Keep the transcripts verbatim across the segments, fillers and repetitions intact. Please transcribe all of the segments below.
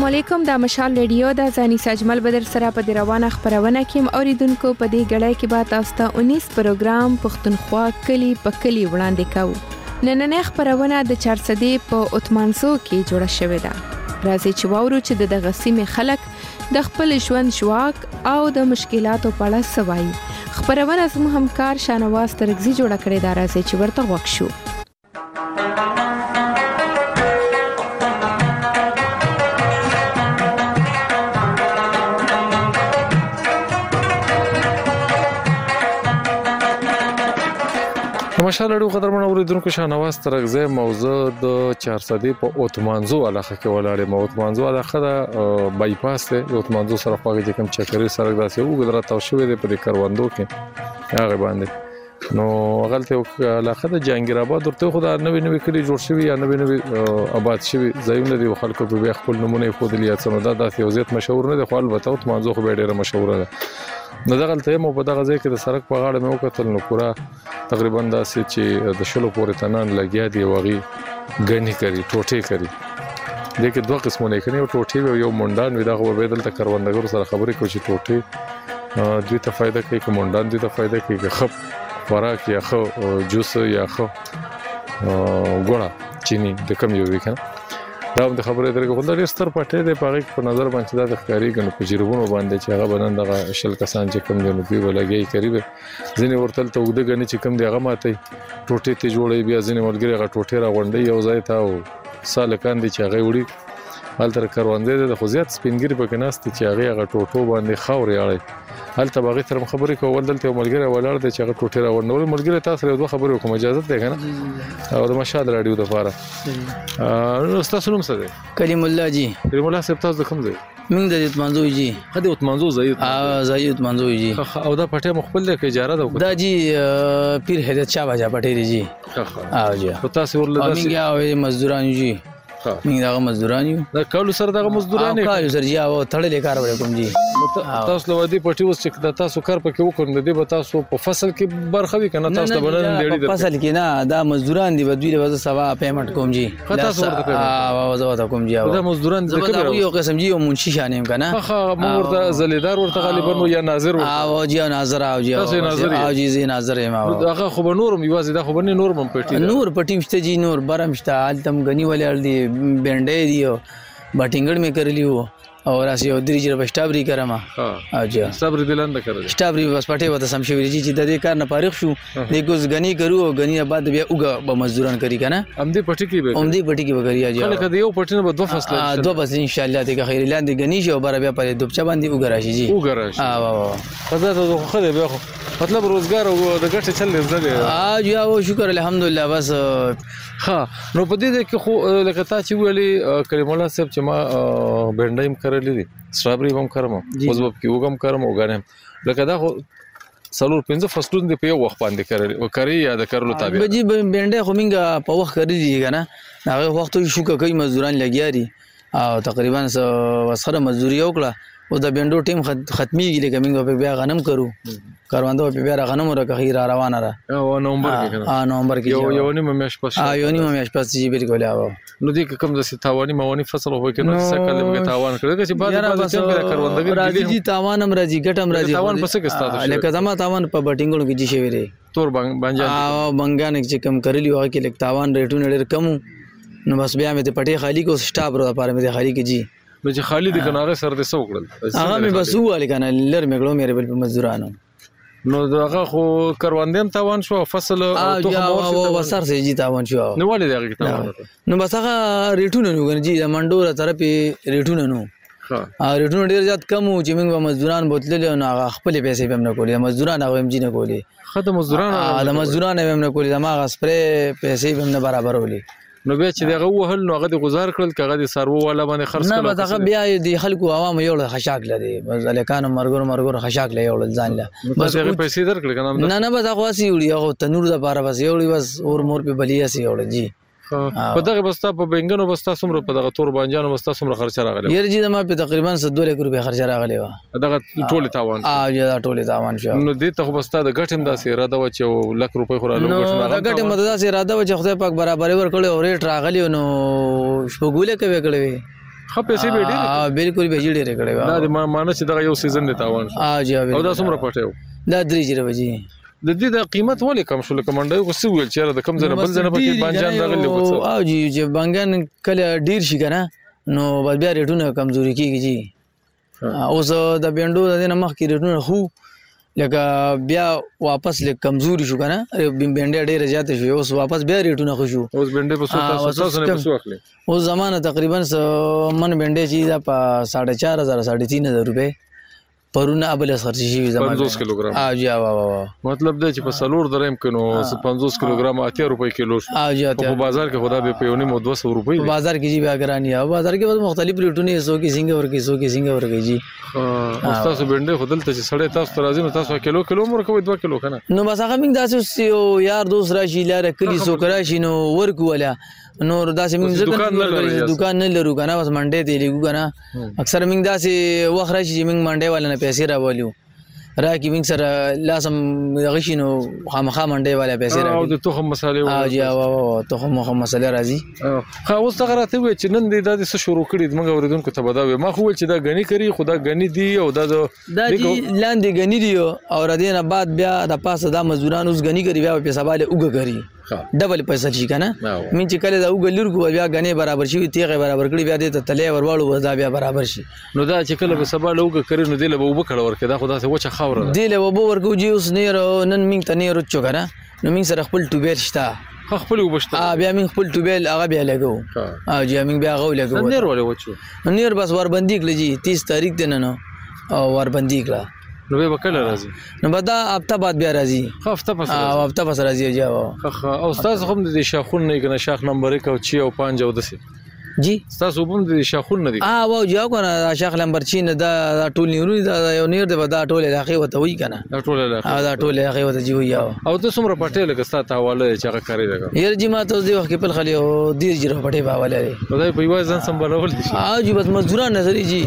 علیکم، د مشال ریډیو د ځاني سجمل بدر سره په روانه خبرونه کې اوریدونکو په دې غړای کې به تاسو ته انیس پروګرام پښتونخوا کلی په کلی وړاندې کوو. نننې خبرونه د چارسدي په اوتمانسو کې جوړه شوې ده. راځي چې واورو چې دغه سیمې خلک د خپل ژوند شواک او د مشکلاتو په اړه سوایي. خبرونه زموږ همکار شانواز ترګزي جوړه کړې ده. راځي چې ورته وښیو. مشال اړو قدرمن اوریدونکو شانواز ترغزه موضوع د چارسدي په اوتمانزو علاقه کې ولاړې مو اوتمانزو علاقه د بایپاس ته اوتمانزو سره خواږه چې کوم چکرې سره داسې وګدره تاو شوې د په کاروندو کې هغه باندې نو غلطه علاقه د جهانگیر آباد ورته خو دا نوې نوې کلی جوړ شوی یا نوې نوې آباد شوی ځایونه دي خلکو په خپل نمونه خو د لیاڅنو دا د یوزیت مشهور نه دی خو البته اوتمانزو خو ډیره مشهور ده. نو دغه ته مو په دغه ځای کې د سړک په غاړه مې وکتل نو پورا تقریبا داسې چې د شلو پورې تنان لګیا دی وغي غني کوي ټوټه کوي دغه دوه قسمونه کوي یو ټوټه او یو مونډان وي دغه به دلته کروندګرو سره خبرې کوي چې ټوټه دوی ته فائدہ کوي کوم مونډان دوی ته فائدہ کوي خپ خوراک یا خو جوس یا خو ګوړه چینی د کم یو وکنه دا د خبرې درګه خو د ستر پټه د پاغي په نظر باندې دا د ښکاری غنو په جربونو باندې چې هغه بنن دغه شل کسان چې کم دی نو دوی ولګي قریب ځینې ورتل ته وګد غني چې کم دی هغه ماته ټوټه ته جوړي بیا ځینې ملګری هغه ټوټه را غونډي یو ځای ته او سالکان دي چې هغه وړي حالتر کاروندې د خوځیات سپینګری په کناست چې هغه هغه ټوټو باندې خاوري اړي حالت باغی تر خبرې کول دلته ملګری ولاړ دی چې هغه ټوټه را غونډول ملګری تاسو له دوه خبرې کوم اجازه ده کنه او د مشال رادیو د فاره نو تاسو نوم څه دی؟ کریم الله جی. کریم الله صاحب تاسو کوم ځای؟ موږ د اوتمانزو جی. خدای اوتمانزو ځای اه ځای اوتمانزو جی. او دا پټه مخبل د اجاره ده دا جی پیر هدایت شاه باجا پټه دی جی. اه جی. تاسو ورله امینګه او مزدوران جی. موږ دغه مزدوران یو دا کالو سره دغه مزدوران یو کالو سره یا او تړلې کار وکم جی. تاسو له ودی پټي اوس چې تاسو کار پکې وکړم د دې به تاسو په فصل کې برخه وي کنه تاسو بلل ډېری د فصل کې نه دا مزدوران دی بدوی له سوا پیمنٹ کوم جی. تاسو ورته پیمنٹ اه وځو کوم جی. دا مزدوران د کوم یو قسم جی او منشي شانیم کنه خو ورته زلیدار ورته غالبا نو یا ناظر اه او جی ناظر او جی او جی زی ناظر ما هغه خو نورم یوازې دا خو بنه نورم پټي نور پټیم شته جی نور برم شته التم غنی ولې دی بنډې دی باټینګړ مې کړلی وو او راسی او درې جره بشتابري کړم ها اجا صبر دلند کړل شتابري بس پټه وته سم شوی چې د دې کار نه فارغ شو د ګوز غنی کرو او غنی بعد بیا وګ به مزدوران کوي کنه ام دې پټي کې به ام دې پټي کې وګړي اجا خلک د یو پټي نه دوه فصل ا دوه فصل ان شاء الله دې خیر لاندې غنی شو بر بیا په دوبچا باندې وګ راشي جی وګ راشي ها وا خدای ته خو خدای بیا مطلب روزګار او د ګټه چل زده اجا او شکر الحمدلله بس ها نو په دې کې خو لکه تا چې ویلي کریم الله صاحب چې ما بنډایم کړلې دي سترابري هم کارم اوس به کې وګم کارم وګانم لکه دا خو سلور پنځه فصلونه دی په یو وخت باندې کړل او کری یا د کارلو تابع بجی بنډه خو منګه په وخت کړی دي کنه هغه وخت شو کوي مزدوران لګیا دي او تقریبا وسره مزدوري وکړه او د بنډو ټیم ختميږي لکه موږ په بیا غنم کرو کاروانده په بیا غنم راکه خیر روانه را او نومبر کې کنه ها نومبر کې یو یو نیمه میاش پس ها یو نیمه میاش پس چې بالکل او نو دې کوم د تاوانی موانی فصل هو کې نو څه کله به تاوان کړی چې بعد بعد چې په کاروانده راځي دي تاوان هم راځي ګټم راځي تاوان پس کې ستاسو لکه زما تاوان په بټینګونو کې جي شوی دی تور بنجان او بنګان چې کم کړلی او کې لک تاوان ریټونه ډېر کم نو بس بیا مې ته پټي خالی کو سټاپ را پاره مې خالی کې جی نو چې خالد کناغه سره د سو کړل هغه مې بس واله کنه لر مې غلو مې بل مزدورانو نو دغه خو کاروندیم تاوان شو فصل او تو خو وسر سي جي تاوان شو نو ولې دغه تاوان نو بس هغه ریټونه نو غنجي د منډور طرفه ریټونه نو ها ریټونه ډیر زیات کم او چې موږ مزدوران بوتلل نو هغه خپل پیسې به نه کولې مزدوران هغه هم جی نه کولې خدای مزدوران د مزدوران هم نه کولې ما هغه سپری پیسې هم نه برابر ولې نو بیا چې دغه وهل نو هغه د گزار کړل کغه د سرو والا باندې خرڅ کړل نه دغه بیا د خلکو عوام یو خشاک لري ځلکان مرګور مرګور خشاک لري یو ځان له بس هغه پیسې درکړل کنه نه نه بس هغه سی وړي هغه تنور د پاره بس یو بس اور مور په بلیا سی وړي جی په دغه بستا په بنګنو بستا سمره په دغه تور بانجانو بستا سمره خرچ راغلی یره جی ما په تقریبا دوه لک روپیا خرچ راغلی و دغه ټوله تاوان اه یا ټوله تاوان شو نو دې ته بستا د غټم داسې اراده و چې لک روپۍ خورالو غټم د غټم داسې اراده و چې خدای پاک برابر ور کړو او ریټ راغلی نو شپګوله کوي کړو خو پیسې به ډېرې ها بالکل به ډېرې کړې دا و د ما مانه چې دا یو سیزن دی تاوان ها جی او دا څومره پټیو دا درې جره بجې د دې د قیمت ولې کم شو لکه منډه کو څه ویل چې د کم ځنه بل ځنه پکې بانجان راغلی و څه او جی چې بانجان کله ډیر شي کنه نو بیا ریټونه کمزوري کیږي جی اوس د بینډو د نه مخ کې ریټونه خو لکه بیا واپس لکه کمزوري شو کنه بینډه ډیر زیات شو اوس واپس بیا ریټونه خو شو اوس بینډه په څو تاسو نه په څو اخلي اوس زمانه تقریبا من بینډه چې دا په چار هزار پنځه تین هزار روپے پرونه ابل خرچ شي زمانه پنځوس کیلوګرام ها جی وا وا مطلب دا چې په سلور دریم کینو پنځوس کیلوګرام اتیا روپۍ کیلو ها جی په بازار کې خدا به په یونی مو دوه سوه روپۍ په بازار کې جی بیا ګرانی او بازار کې بس مختلف ریټونه سو کې څنګه ورکې سو کې څنګه ورکې جی تاسو بنډه خدل ته چې سړی تاسو ترازی نو تاسو کیلو کیلو مور کوي دوه کیلو کنه نو بس هغه موږ داسې یار دوست راشي لاره کلی سو کراشي نو ورکو ولا نور داسې موږ دکان نه لرو کنه بس منډه دی لګو کنه اکثر موږ داسې وخت راشي چې موږ منډه والا نه پیسې راولیو راکی موږ سره لازم غشینو خامخا منډه والا پیسې راوي او د توخم مسالې او جی او توخم مخم مسالې راځي خو اوس څنګه راته وي چې نن دې د څه شروع کړی موږ اوریدونکو ته بداوي ما خو ول چې دا غنی کوي خدا غنی دی او دا دا لاندې غنی دی او ردینه بعد بیا د پاسه د مزدوران اوس غنی کوي بیا پیسې باندې وګ کوي ډبل پیسې شي کنه من چې کله دا وګلور کو بیا غنی برابر شي تیغه برابر کړي بیا دې ته تلې ورواړو ودا بیا برابر شي نو دا چې کله به سبا لوګ کوي نو دې له وب کړه ورکه دا خدا څه وچه خاور دې له وب ورکو جی اوس نه نن من ته نه رچو کنه نو من سره خپل ټوبل شتا خپل وبشته ا بیا من خپل ټوبل هغه بیا لګو ا جی من بیا غو لګو نیر ولې وچو نیر بس ور بندي کړی جی تیس تاریخ دنه نو او ور بندي کړه نو به کله راځي نو به دا هفته بعد بیا راځي هفته پس او هفته پس راځي جی او استاد هم د شاخون نه کنه شاخ نمبر یک او چی او پنځه او دسه جی تاسو هم د شاخون نه دي اه واو جی کنه شاخ نمبر چی نه دا ټول نیرو دا یو نیر دی دا ټول لاخي وته وی کنه دا ټول لاخي دا ټول لاخي وته جی وی او ته څومره پټه لګه ستاسو حواله چې هغه کاری لګه ير جی ما ته دی وخت په خلی او دیر جره پټه باواله دا په یوه ځان سمبالول دي اه جی بس مزدوران نظر جی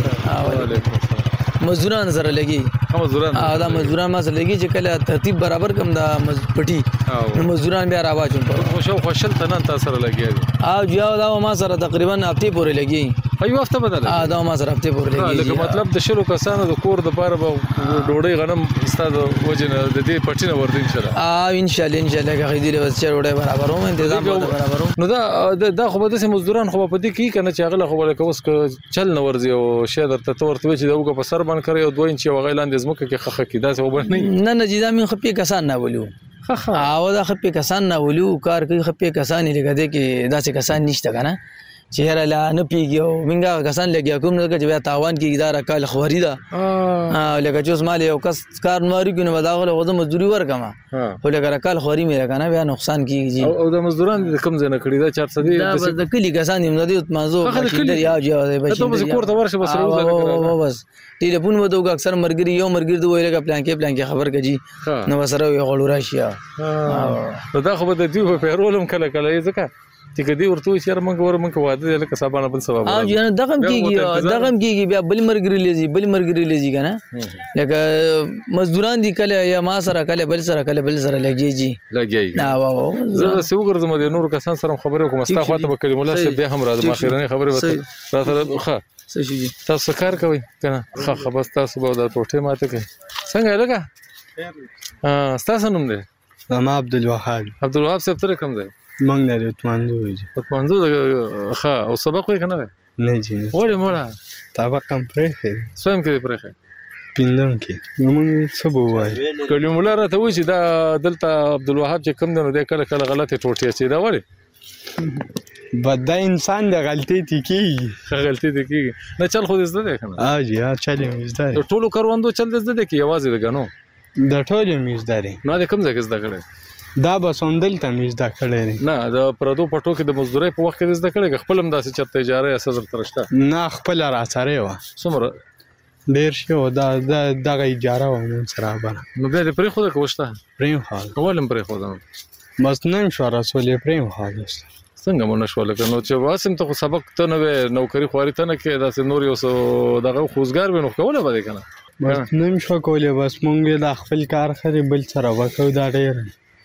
مزدوران سره لګي مزدوران اه دا مزدوران ما سره لګي چې کله ترتیب برابر کم دا پټي مزدوران بیا راواچو خوشو خوشل تنن تاسو سره لګي اه جی دا ما سره تقریبا هفته پورې لګي ایو هفته بدل اه دا ما سره هفته پورې لګي لکه مطلب د شلو کسانو د کور د بار به ډوډۍ غنم استاد وجنه د دې پټینه ورته ان شاء الله اه ان شاء الله ان شاء الله که دې له وسه ډوډۍ برابرو تنظیم برابرو نو دا دا خو به د مزدوران خو په دې کې کنه چې هغه خو ولکه اوس چل نه ورځي او شه درته تورته چې دغه په سر باندې کوي او دوه انچ وغه لاندې زمکه کې خخه کې دا څه وبر نه نه نه جدا من خپې کسان نه ولو خخه او دا خپې کسان نه ولو کار کوي خپې کسان لګه دې کې داسې کسان نشته کنه چهره لا نه پیګو منګه کسان لګیا کوم نه چې بیا تاوان کې اداره کال خوري دا اه لکه چې اوس مال یو کس کار ماري کنه بداغله وځه مزدوري ورکما خو لکه کال خوري مې کنه بیا نقصان کیږي او د مزدوران کم ځنه کړی دا چارصد دی دا د کلی کسان دې مزدي مازو بشیندر یا جو بشیندر ته بس کور ته ورشه بس روزه بس ټلیفون مو دوه اکثر مرګري یو مرګري دوه لکه پلان کې پلان کې خبر کجي نو سره یو غړو راشي دا خو به د دیو په پیرولم کله کله ځکه چې کدی ورته چې موږ ور موږ واده لکه صاحبانه بل سبب اه جن دغم کیږي دغم کیږي بیا بل مرګري لذي بل مرګري لذي کنه لکه مزدوران دي کله یا ما سره کله بل سره کله بل سره لګيږي لګيږي نا واو زه سو ګرځم د نور کسان سره خبرې کوم ستا خاطر به کلمه الله بیا هم راځم اخرنه خبرې وته راته ښه تاسو کار کوي کنه ښه خبر تاسو به د ټوټه ماته کوي څنګه لګا ها تاسو نوم دی ما عبد الوهاب عبد الوهاب صاحب تر کوم دی مونږ نه اتمنځو وي اتمنځو ښه او سبق وای کنه نه جی وړي مولا سبق کم پرې سویم کې پرې پیندم کې موږ څه بوای کله مولا راته وای چې دا دلته عبد الوهاب چې کوم دی کله کله غلطه ټوټه چې دا وړي بدا انسان د غلطي تکیږي غلطي تکیږي نه چل خو دې زده ده کنه اه جی ها چلې مې زده ټولو کاروندو چل دې زده کې आवाज دې غنو د ټولو مې زده نو دې کوم ځای کې زده کړې دا بسوندل ته مې زده کړې نه د پردو پټو کې د مزدوري په وخت کې زده کړې خپل هم داسې چرته اجاره یا سزا ترشته نه خپل را سره و څومره ډیر شو دا دغه اجاره و مون سره بره نو به دې پرې خو ده کوشته پرې حال ولم پرې خو ده بس نن شو رسول پرې حال څنګه مونږ شو لکه نو چې واسم ته سبق ته نو نوکری خواري ته نه کې داسې نور یو دغه خوځګار به نو کوله به کنه بس نن شو کولې بس مونږ د خپل کار خري بل سره وکړو دا ډیر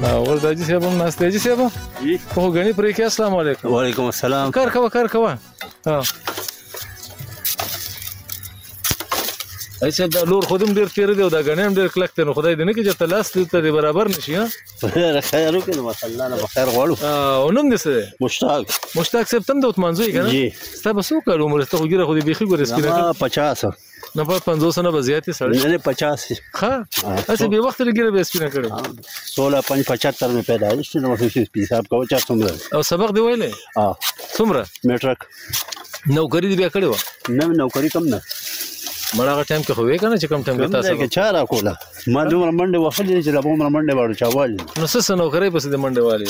او ورته صاحب هم ناست دی صاحب خو غني پرې کې السلام علیکم وعلیکم السلام کار کوه کار کوه ها ایسه دا لور خودم ډیر تیر دی او دا غنیم ډیر کلک ته نو خدای دې نه کې چې تلاس ته برابر نشي ها خیر وکړه ماشاءالله نه بخیر غواړو او نوم دې څه مشتاق مشتاق صاحب تم د عثمانزوی کنه جی ستا به څو کال عمر ته خو ګیره خو دې بيخي ګورې سپینه پچاس نه په پنځوس نه به زیاتې سړی نه پچاس ها اسی به وخت لګیره به سپینه کړو सोलह पंच पचहत्तर में पैदा है इसलिए नौकरी हिसाब का चार सौ او سبق دی ویلې हाँ څومره मेट्रिक نوکری دی بیا کړې و نه نوکری کم نه مړه ټایم کې خو وې کنه چې کم ټایم کې تاسو کې چاره کوله ما دومره منډه وخلې چې لا دومره منډه واړو چاوال نو څه نوکری پسې د منډه والی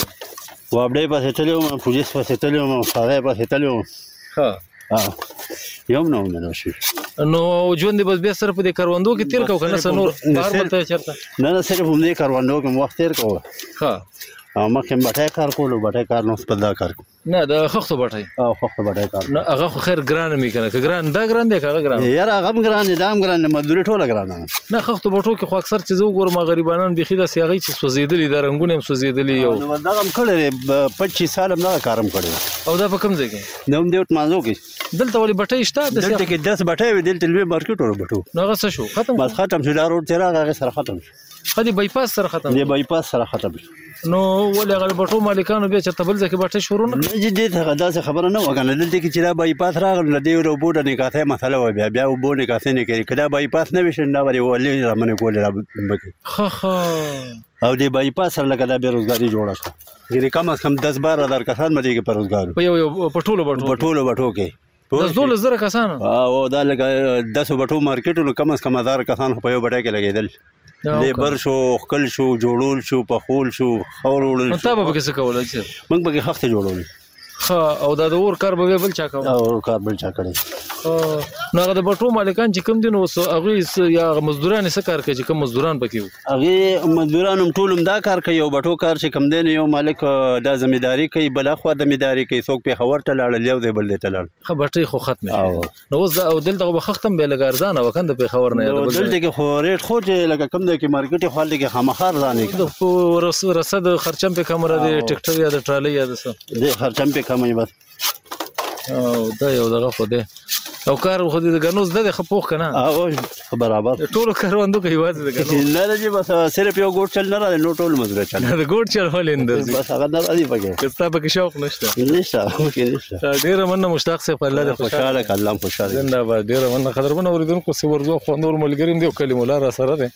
و اپډې پسې تلو پولیس پسې تلو ساره پسې تلو ها ها یوم نو نه شي نو ژوند بس بیا سره په دې کاروندو کې تیر کو کنه سنور بار مته چرته نه نه صرف هم دې کاروندو کې وخت تیر کوه ها ما کوم بټای کار کولو بټای کار نو سپدا کار نه د خختو بټای او خختو بټای کار نه هغه خو خیر ګران می کنه که ګران دا ګران دی که هغه ګران یاره هغه ګران دی دا ګران دی مزدوري ټوله ګران نه خختو بټو کې خو اکثر چې زه وګورم غریبانان بيخي د سیاغي چې سوزیدلی د رنگونه هم سوزیدلی یو نو دا هم کړی پچیس سال هم دا کارم کړی او دا په کوم ځای کې نو دیوت مازو کې دلته ولې بټای شته د دلته کې دس بټای وي دلته لوی مارکیټ ور بټو نو هغه څه شو ختم بس ختم شو دا روډ تیرا هغه سره ختم شو خدي بایپاس سره ختم دی بایپاس سره ختم نو ولې هغه بټو مالکانو بیا چې تبل ځکه بټای شروع نه نه دې ته دا څه خبره نه وکنه دلته کې چې دا بایپاس راغله دی ورو بوډه نه کاته مسله و بیا بیا بوډه کاته نه کوي کدا بایپاس نه وشن دا وری ولې رامنه کول را بکی خا خا او دی بایپاس سره لګا د بیروزګاری جوړه شو یعنی کم از کم دس بارہ هزار کسان مدي کې پروزګار په یو پټولو بټو پټولو بټو کې د دول زره کسان او دا لګا دس بټو مارکیټونو کم از کم هزار کسان په یو بټای کې لګیدل لیبر شو خپل شو جوړول شو پخول شو خورول شو تاسو به څه کولای شئ موږ به خخته جوړول ها او دا د اور کار به بل چا کوي او کار بل چا کړي نو هغه د بټو مالکان چې کوم دي نو هغه یا مزدوران څه کار کوي چې کوم مزدوران پکې هغه مزدوران هم ټول دا کار کوي او بټو کار چې کوم دین یو مالک دا ځمېداري کوي بل خو د ځمېداري کوي څوک په خبر ته لاړ لیو دی بل دی ته لاړ خو بټي خو ختم نو اوس او دلته به ختم به لګارزان او کنده په خبر نه یاد بل دلته کې خو ریټ خو چې لکه کوم دی کې مارکیټ خو لګي خامخار ځانې د رس رسد خرچم په کمره دی ټریکټر یا د ټرالي یا د څه د خرچم په کمه بس او دا یو دغه خو دی او کار خو دې د غنوز د خپوخ کنه او برابر ټول کاروندو کوي واځي د غنوز نه نه جی بس صرف یو ګوټ چل نه را نو ټول مزره چل د ګوټ چل ولندر بس هغه نه دی پکې کستا پکې شوق نشته نشته اوکې نشته ډیر مننه مشتاق صاحب الله دې خوشاله کلام خوشاله زنده باد ډیر مننه خبرونه اوریدونکو سی ورزو خو نور ملګریم دی کلمه لار سره ده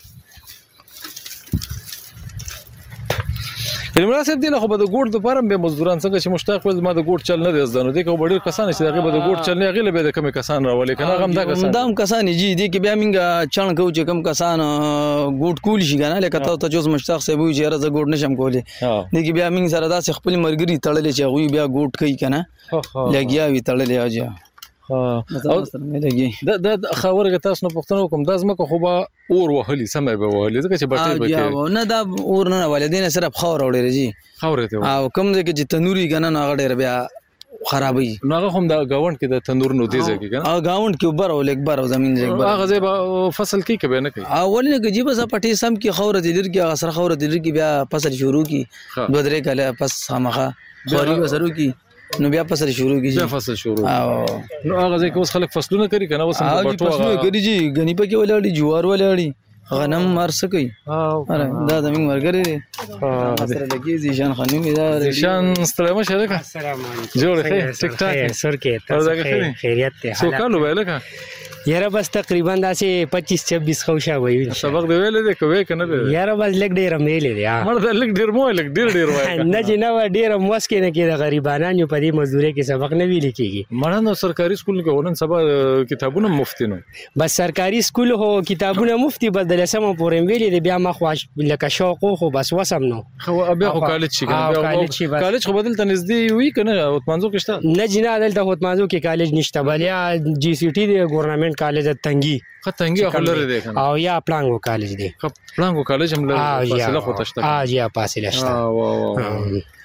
کلمه صاحب دی له خو د ګوټ د پرم به مزدوران څنګه چې مشتاق ول ما د ګوټ چل نه دی زدانو دی کو ډیر کسان چې دغه د ګوټ چل نه غیله به د کم کسان راولې کنه غم دا کسان دام کسان جی دی کې بیا منګه چڼ کو چې کم کسان ګوټ کول شي کنه لکه ته ته جوز مشتاق صاحب وی چې راز ګوټ نشم کولی دی کې بیا منګ سره داس خپل مرګري تړلې چې غوي بیا ګوټ کوي کنه لګیا وی تړلې اجا او دا د خبره تاسو نه پښتنو کوم د ازمکه خو به اور وهلي سمې به وهلي ځکه چې بټي بکې نه دا اور نه ولدين صرف خور وړي جی خورې ته او کوم ځکه چې تنوري کنه نه غړې بیا خرابوي نو هغه هم د گاوند کې د تنور نو دی ځکه کنه او گاوند کې بر او لیک بر او زمين لیک بر هغه ځای فصل کې کبه نه کوي اول نه کې جی بس پټي سم کې خور دي لر کې غسر خور دي لر کې بیا فصل شروع کی دوه درې کله پس خامخه خوري وسرو کی نو بیا فصل شروع کیږي بیا فصل شروع او نو هغه ځکه اوس خلک فصلونه کوي کنه اوس هم بټو هغه کوي جی غنی پکې ولاړی جوار ولاړی غنم مرس کوي اره دا د موږ ورګری دي سره لګي ځیشان خانم دا ځیشان ستړی مشه ده السلام علیکم جوړ خیر ټیک ټاک سر کې تاسو خیریت ته سو کالو ویلکه یاره بس تقریبا داسې پچیس چھبیس خوشا وي سبق دی ویلې دی کوي کنه دی یاره بس لګ ډیر مېلې دی مړ دا لګ ډیر مو لګ ډیر ډیر وای نه چې نه ډیر موسکې نه کې د غریبانو په دې مزدوري کې سبق نه ویل کېږي مړه نو سرکاري سکول کې ونن سبا کتابونه مفتی نو بس سرکاري سکول هو کتابونه مفتی بدل سم پورې ویلې دی بیا ما خواش لکه شوق خو بس وسم نو خو بیا خو کالج شي کنه کالج خو بدل تنزدي وی کنه اوتمانزو کې شته نه جنا دلته اوتمانزو کې کالج نشته بلیا جی سی ټي دی ګورنمنت کالج تنګي خطنګي خو لري دی کنه او یا پلانګو کالج دی پلانګو کالج هم لري فاصله خو تشته اه یا فاصله شته اه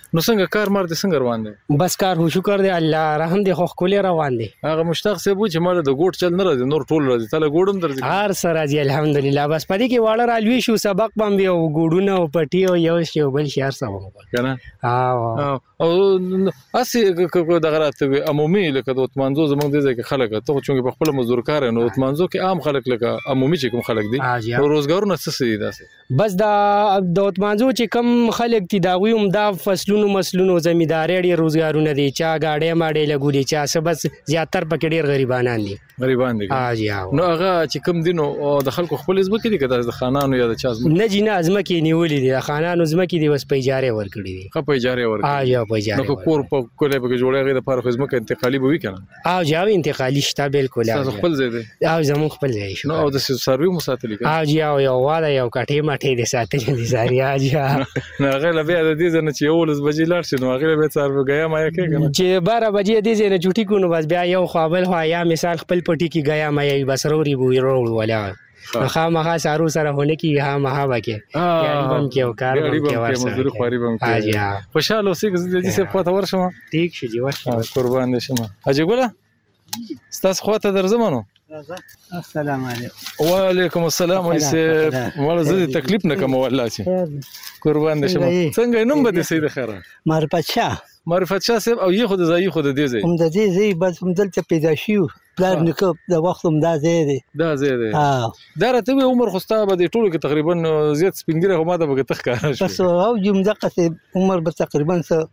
نو څنګه کار مار دې څنګه روان دی؟ بس کار هو شکر دی الله رحم دی خو ښکلی روان دی. هغه مشتاق صاحب و چې ماله د ګوټ چل نه راځي نور ټول راځي تاله ګوډ هم درځي؟ هر څه راځي الحمدلله. بس په دې کې واړه رالوي شو سبق به هم وي او ګوډونه او پټي او یو شی او بل شي هر څه وم که نه؟ او او هسې دغه راته وي عمومي لکه د اوتمانزو زموږ دې ځای کې خلک ته خو چونکې په خپله مزدور کار نو اوتمانزو کې عام خلک لکه عمومي چې کوم خلک دي نو روزګارونه څه څه دي داسې؟ بس دا د اوتمانزو چې کم خلک دي د هغوی هم دا فصلونو مسلونو زمینداري ډېر روزګارونه دي چا ګاډۍ ماډۍ لګولي چا څه بس زیاتر پکې ډېر غریبانان دي. غریبان دي نو هغه چې کوم دي نو د خلکو خپلې ځمکې دي که دا د خانانو یا د چا ځمکې؟ نه جي نه ځمکې یې نیولې دي د خانانو ځمکې دي بس په اجارې ورکړي دي. ښه په اجارې ورکړي یا په اجارې نو که کور په کلی پکې جوړوي هغې دپاره خو ځمکه انتقالي به وي که نه؟ او جي او انتقالي شته بلکل. ستاسو خپل ځای دی؟ او زموږ خپل ځای شو. نو او د څاروي مو ساتلي که؟ او جي او یو واده یو کټې مټې دې ساتلي دي څاروي. او جي نو هغې له بیا د دې ځای نه چې یولس بجې لاړ شي نو هغې له بیا څاروي ګیا مایا کوي که نه؟ چې باره بجې دې ځای نه چوټي کړو نو بس بیا یو خوا بل خوا یا مثال خپل پټي کې ګیا مایي بس روړي به وروړو ولا خامخا سارو سره هونه کې خامخا به کې یاري به هم کې او کار به هم کې ورسره مزدوري خواري به هم کې. خوشحاله اوسئ که زه د حاجي صاحب خوا ته ورشم. ټیک شو جي ورشه قربان دې شم. حاجي ګله ستاسو خوا ته درځم نو. السلام علیکم. وعلیکم السلام علي صاحب. مړه زه دې تکلیف نه کوم والله چې قربان دې شم. څنګه نوم به دې صحیح د خیره؟ معرفت شاه. معرفت شاه صاحب. او یې خو د ځای خو د دې ځای هم د دې ځای بس هم دلته پیدا شو پلار نیکه د وخت هم دا ځای دی. دا ځای دی دا راته وایي عمر خو ستا به دې ټولو کې تقریبا زیات سپین ږیری خو ما ته به که ته ښکاره شي. بس او جي همدقسې عمر به تقریبا څه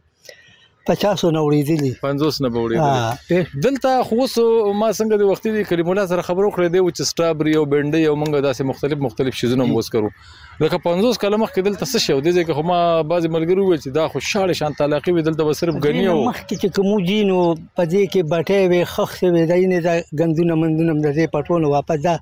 پچاسو نه وړېدلي پنځوس نه به وړېدلي. دلته خو اوس ما څنګه د وختي د کلیم الله سره خبرې وکړې دی چې سټرابري او بنډۍ او موږ داسې مختلف مختلف شیزونه هم اوس کرو لکه پنځوس کاله مخکې دلته څه شی و دې ځای کې خو ما بعضې ملګري وویل چې دا خو شاړې شان طلاقي وي دلته به صرف ګني او مخکې چې کوم وجي نو په دې کې بټۍ وې خښتې وې دا یې دا ګندونه مندونه هم د دې پټونه واپس دا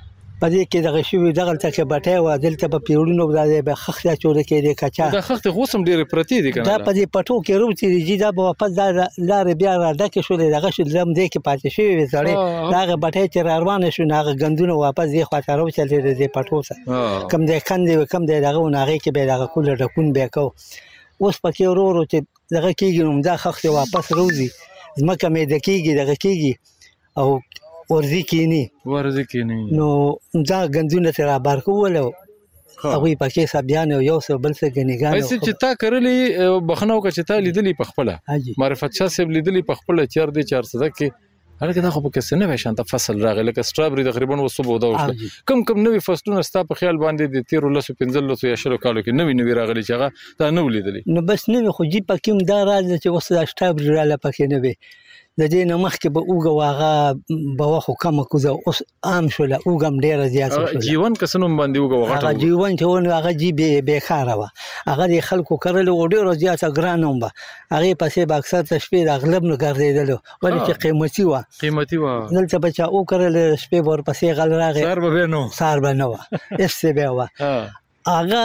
په دې کې دغه شوي دغلته کې بټۍ وه دلته به پیوړونه دا دی به خښتې اچوله کېدې کچا دا خښتې خو اوس هم ډېرې پرتې دي که نه؟ دا په دې پټو کې روتې دي جي دا به واپس دا لارې بیا را ډکې شولې دغه شو دم دې کې پاتې شوې وې زړې د هغه بټۍ چې را روانه شو نو هغه ګندونه واپس دې خوا ته راوچلې د دې پټو سره کم دی کندې وې کم دی دغه و نو هغې کې به یې دغه کوله ډکون بیا کوو. اوس پکې ورو ورو چې دغه کېږي نو دا خښتې واپس روځي ځمکه میده کېږي دغه کېږي او ورځي کېني ورځي کېني نو دا ګندونه ترې رابار کول او هغوی پکې سبیان او یو څه بل څه ګنیګان صاحب چې تا کرلي بخښنه وکړه چې تا لیدلي په خپله معرفت شاه صاحب لیدلي په خپله چار دی چار صده کې هلکه دا خو پکې څه نوی شانته فصل راغی لکه سټرابري تقریبا اوس صبح وده وشوه کم کم نوي فصلونه ستا په خیال باندې د تېرو لسو پنځلسو یا شلو کالو کې نوي نوي راغلي چې هغه تا نه و لیدلي؟ نو بس نوي خو جي پکې هم دا راز ده چې اوس دا سټرابري راله پکې نه وي د دې نه مخکې به اوږه و هغه به خو کمه کوزه اوس عام شوله اوږه هم ډېره زیاته شوله. جیون که څه نوم باندې اوږه وغټه هغه جیون چې و نو هغه جي بېکاره وه هغه د خلکو کرلې و ډېره زیاته ګرانه هم وه هغې پسې به اکثر ته شپې د اغلب نه ګرځېدلو ولې چې قیمتي وه قیمتي وه دلته به چا وکرلې شپې به ورپسې غل راغی سهار به بیا نه و سهار به نه وه هېڅ بیا وه هغه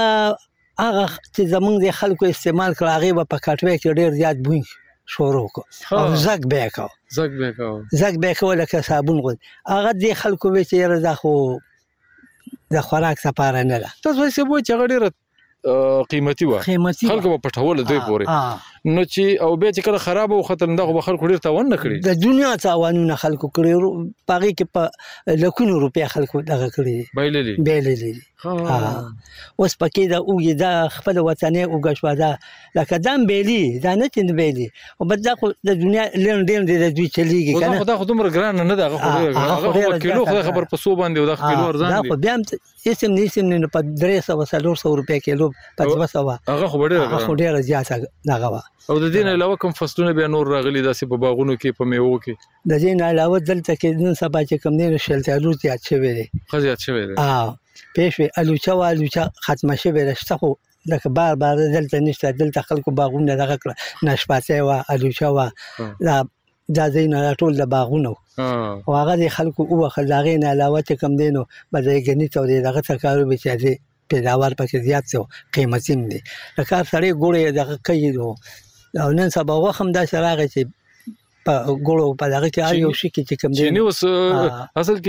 هغه چې زمونږ د خلکو استعمال کړه هغې به په کټوۍ کې ډېر زیات بوی شروع کو او زګ به کو زګ به کو زګ به کو لکه صابون غو هغه د خلکو به چې یره دا خو د خوراک لپاره نه ده. تاسو یې سبو چې هغه ډېره قیمتي وه خلکو به پټوله دوی پورې نو چې او بیا چې کله خرابه وختل دا خو به خلکو ډېر تاوان نه کړي د دنیا تاوانونه خلکو کړي په هغې کې په لکونو روپۍ خلکو دغه کړي دي بایللي بایللي دي. اوس پکې دا اوږې دا خپله وطنۍ اوږه شوه دا لکه دا هم بیلي دا نه چې نه بیلي خو بس دا خو د دنیا لنډ ډېم دی د دوی چلېږي که نه دا خو دومره ګرانه نه ده هغه خو هغه خو کیلو خدای خبر په څو باندې او دا کیلو ارزان دی دا خو بیا هم هېڅ هم نه هېڅ هم نه نو په درې سوه څلور سوه روپۍ کیلو په دوه سوه هغه خو به ډېره هغه خو ډېره زیاته دغه وه. او د دې نه علاوه کوم فصلونه بیا نور راغلي داسې په باغونو کې په میوو کې؟ د دې نه علاوه دلته کې نن سبا چې کوم دی نو شلتالو زیات شوی دی ښه زیات شوی دی پېښ وې الوچه وه الوچه ختمه شوې ده شته خو لکه بار بار دلته نشته دلته خلکو باغونه دغه کړه ناشپاتی وه الوچه وه دا دا ځایونه دا ټول د باغونه وو او هغه د خلکو ووښل د هغې نه علاوه چې کوم دی نو به د ګني ته د دغه څه کار وبې چې د پیداوار پکې زیات شو قیمتي هم دی لکه هر سړی ګوړې دغه کوي نو او نن سبا وخت هم داسې راغی چې په ګوړو په دغه کې هر یو شي کې چې کوم دی چیني اوس اصل کې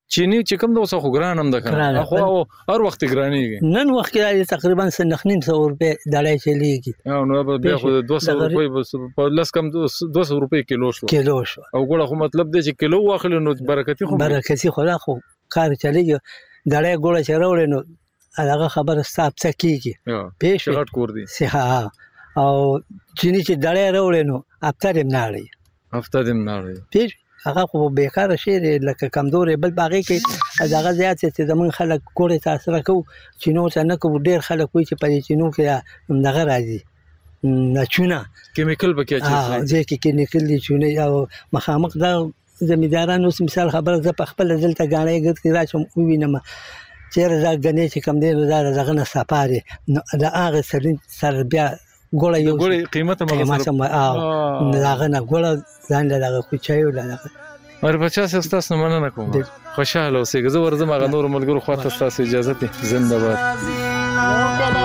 چینی چې کوم د اوسه خو ګران هم ده کنه خو هر وخت ګرانیږي نن وخت کې تقریبا سنخنیم سو روپے دړای چلیږي او نو به خو دوه سوه روپے په لاس کم دوه سوه روپے کیلو شو کیلو شو او ګوره خو مطلب دی چې کیلو واخلو نو برکتی خو برکتی خو لا خو کار چلیږي دړای ګوره چې راوړې نو هغه خبره ستاب څکیږي پېښ غټ کور دی ها او چینی چې دړای راوړې نو افتر هم ناړي افتر هم ناړي پېښ هغه خو بیکاره شی لکه کمزورې بل باغې کې هغه زیات چې زمون خلک کورې تاثیر کوي چینو ته نه کوي ډېر خلک وایي چې په چینو کې دغه راځي نه چونه کیمیکل بکیا چې ځکه کیمیکل دي چونه او مخامخ دا زمیدارانو مثال خبره ز په خپل دلته غاڼې ګرځي چې راشم وینم چیرې دا غنې چې کم دی دا دغه نه سپاري دا هغه سره سره بیا ګوړه یو ګوړه قیمت هم سره دغه نه ګوړه ځان له دغه کوچایو له مر بچا سستاس نه مننه کوم خوشاله اوسې زه ورزم هغه نور ملګرو خواته ستاسو اجازه ته زنده باد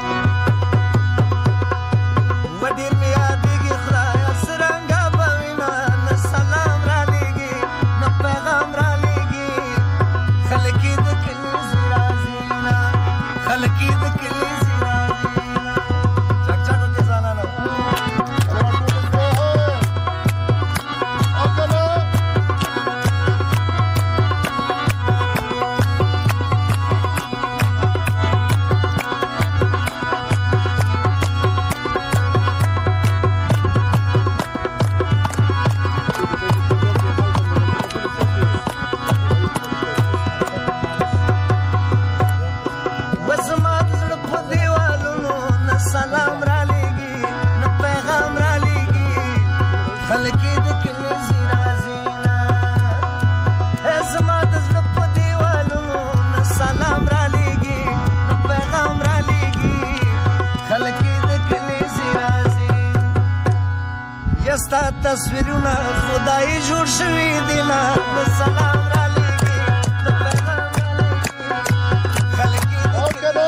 تصویرونه خدای جوړ شوی دی نه سلام را لګي د پیغام خلک دې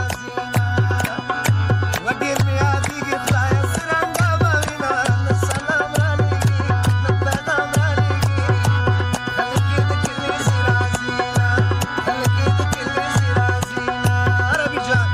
وډیر میا دیږي خدای سرنګا باندې سلام را لګي د پیغام را لګي خلک دې کلی سرازینا خلک دې کلی سرازینا عربي جان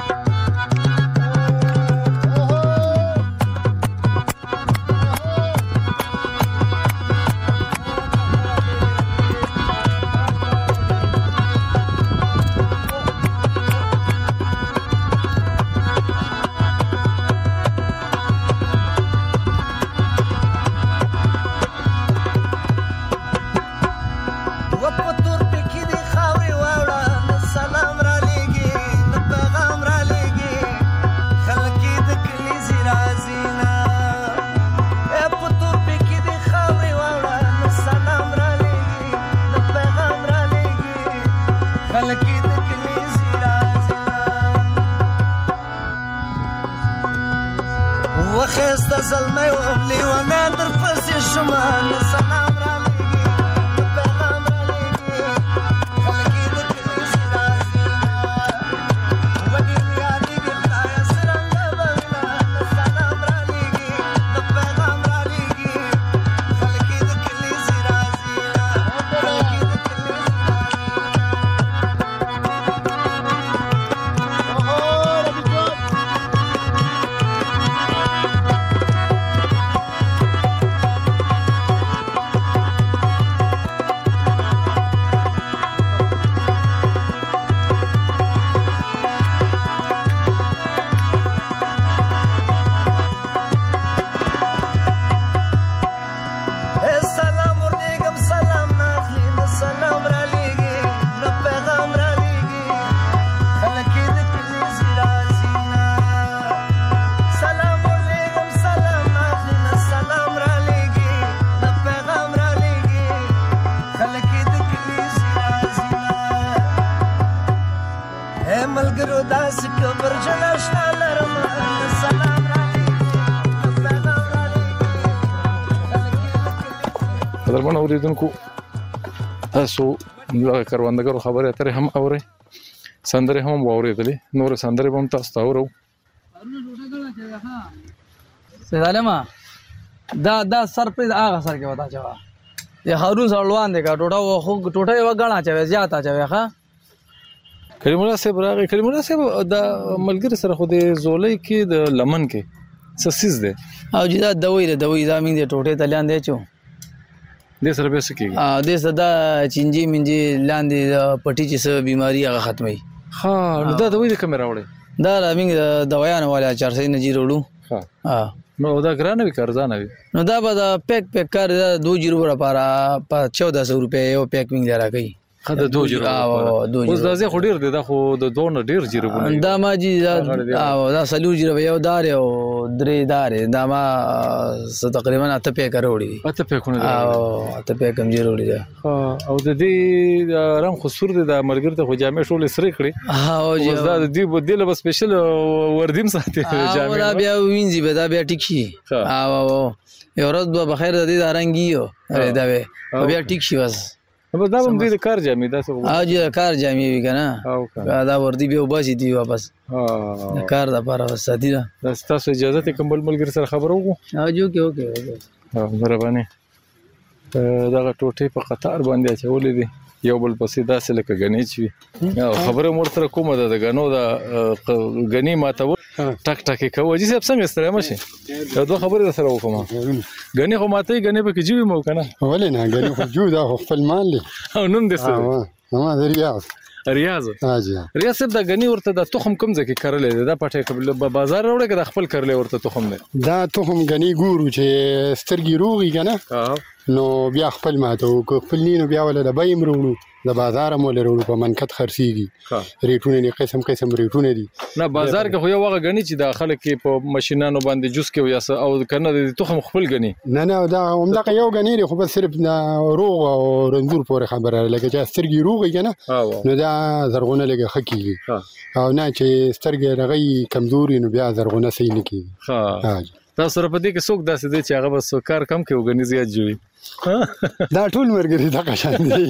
وخسته زلمه و لیوانه در پسې شما سلام را لګي د پیغام را لګي خلک دې کلی سرازینا وډیر یادېږي خدای سرنګا باندې سلام را لګي د پیغام را لګي خلک دې کلی سرازینا خلک دې کلی ملګرو داسې کبر جلاشنا لرم سلام را لګي پیغام را لګي درمن اوریدونکو تاسو د کروندګرو خبرې اترې هم اورئ سندرې هم واورېدلې نور سندرې هم تاسو ته اورو سلام دا دا سر په هغه سر کې وتا چوا یا هارون سړلوان دی کا ټوټه خو ټوټه یو غاڼه چوي زیاته چوي ښا کریم الله صاحب راغی. کریم الله صاحب د ملګری سره خو د زولۍ کې د لمن کې سسیز دی او چې دا دوی د دوی دا موږ د ټوټې ته لاندې چو دې سره به څه کېږي؟ دې سره دا چینجي منجي لاندې پټي چې څه بیماري هغه ختموي. ها نو دا دوی د کومې راوړی؟ دا موږ د دوايانو والا چار سوه نه جی وروړو. ها نو دا ګرانه وي که ارزانه وي؟ نو دا به د پیک پیک کار دو جیرو لپاره په چودہ سو روپۍ یو پیک موږ دی راکوي. ښه د دو جیرو اوس دا ځای خو ډېر دی دا خو د دوه نه ډېر جیرو دا ما جي دا څلور جیرو یو دار او درې دار دا ما تقریبا اته پیک راوړي دي. اته پیکونه او اته پیک هم جوړ دي. او د دې رنګ خو سور دی د ملګري ته خو جامې ټولې سرې کړې. ها او اوس دا د دې بدله به سپیشل وردیم ساتي جامې دا بیا وینځي به دا بیا ټیک شي. او یو ورځ به بخیر د دې دا رنګي دا به بیا ټیک شي. بس بس دا هم دې د کار جامې دا څه او چې کار جامې وي کنه دا وردی به وباسي دی واپس د کار لپاره ساتي. دا ستاسو اجازه ته کوم بل ملګري سره خبرو وکړو؟ او جو کې اوکې او مهرباني دغه ټوټې په قطار باندې اچولې دي یو بل پسې داسې لکه غنی چې وي. خبره مور سره کومه ده د غنو د غنی ماتول ټک ټک کوي چې سب څنګه ستړی مشي دا دوه خبرې سره وکم. غنی خو ماته غنی به کې جیوي مو کنه ولې نه غنی خو جو دا خپل مال دی او نوم دې څه ما د ریاض ریاض اجي ریاض صاحب دا غنی ورته د تخم کوم ځکه کړلې دا پټه قبل بازار راوړې که د خپل کړلې ورته تخم نه دا تخم غنی ګورو چې سترګي روغي کنه نو بیا خپل ماته او خپل نینو بیا ول د بایم وروړو د بازار مول وروړو په منکت خرسيږي ریټونه نه قسم قسم ریټونه دي. نه بازار کې خو یو وغه غنی چې د خلک په ماشينانو باندې جوس کې یا او کنه د تخم خپل غنی نه نه دا همدغه یو غنی خو بس صرف روغ او رنځور پورې خبره لکه چې سترګي روغي کنه نو دا زرغونه لګه خکېږي او نه چې سترګي رغي کمزوري نو بیا زرغونه صحیح نه کیږي. ها دا سره په دې کې څوک داسې دی چې هغه بس کار کم کوي او غنی زیات جوړي دا ټول مرګري دا قشان دي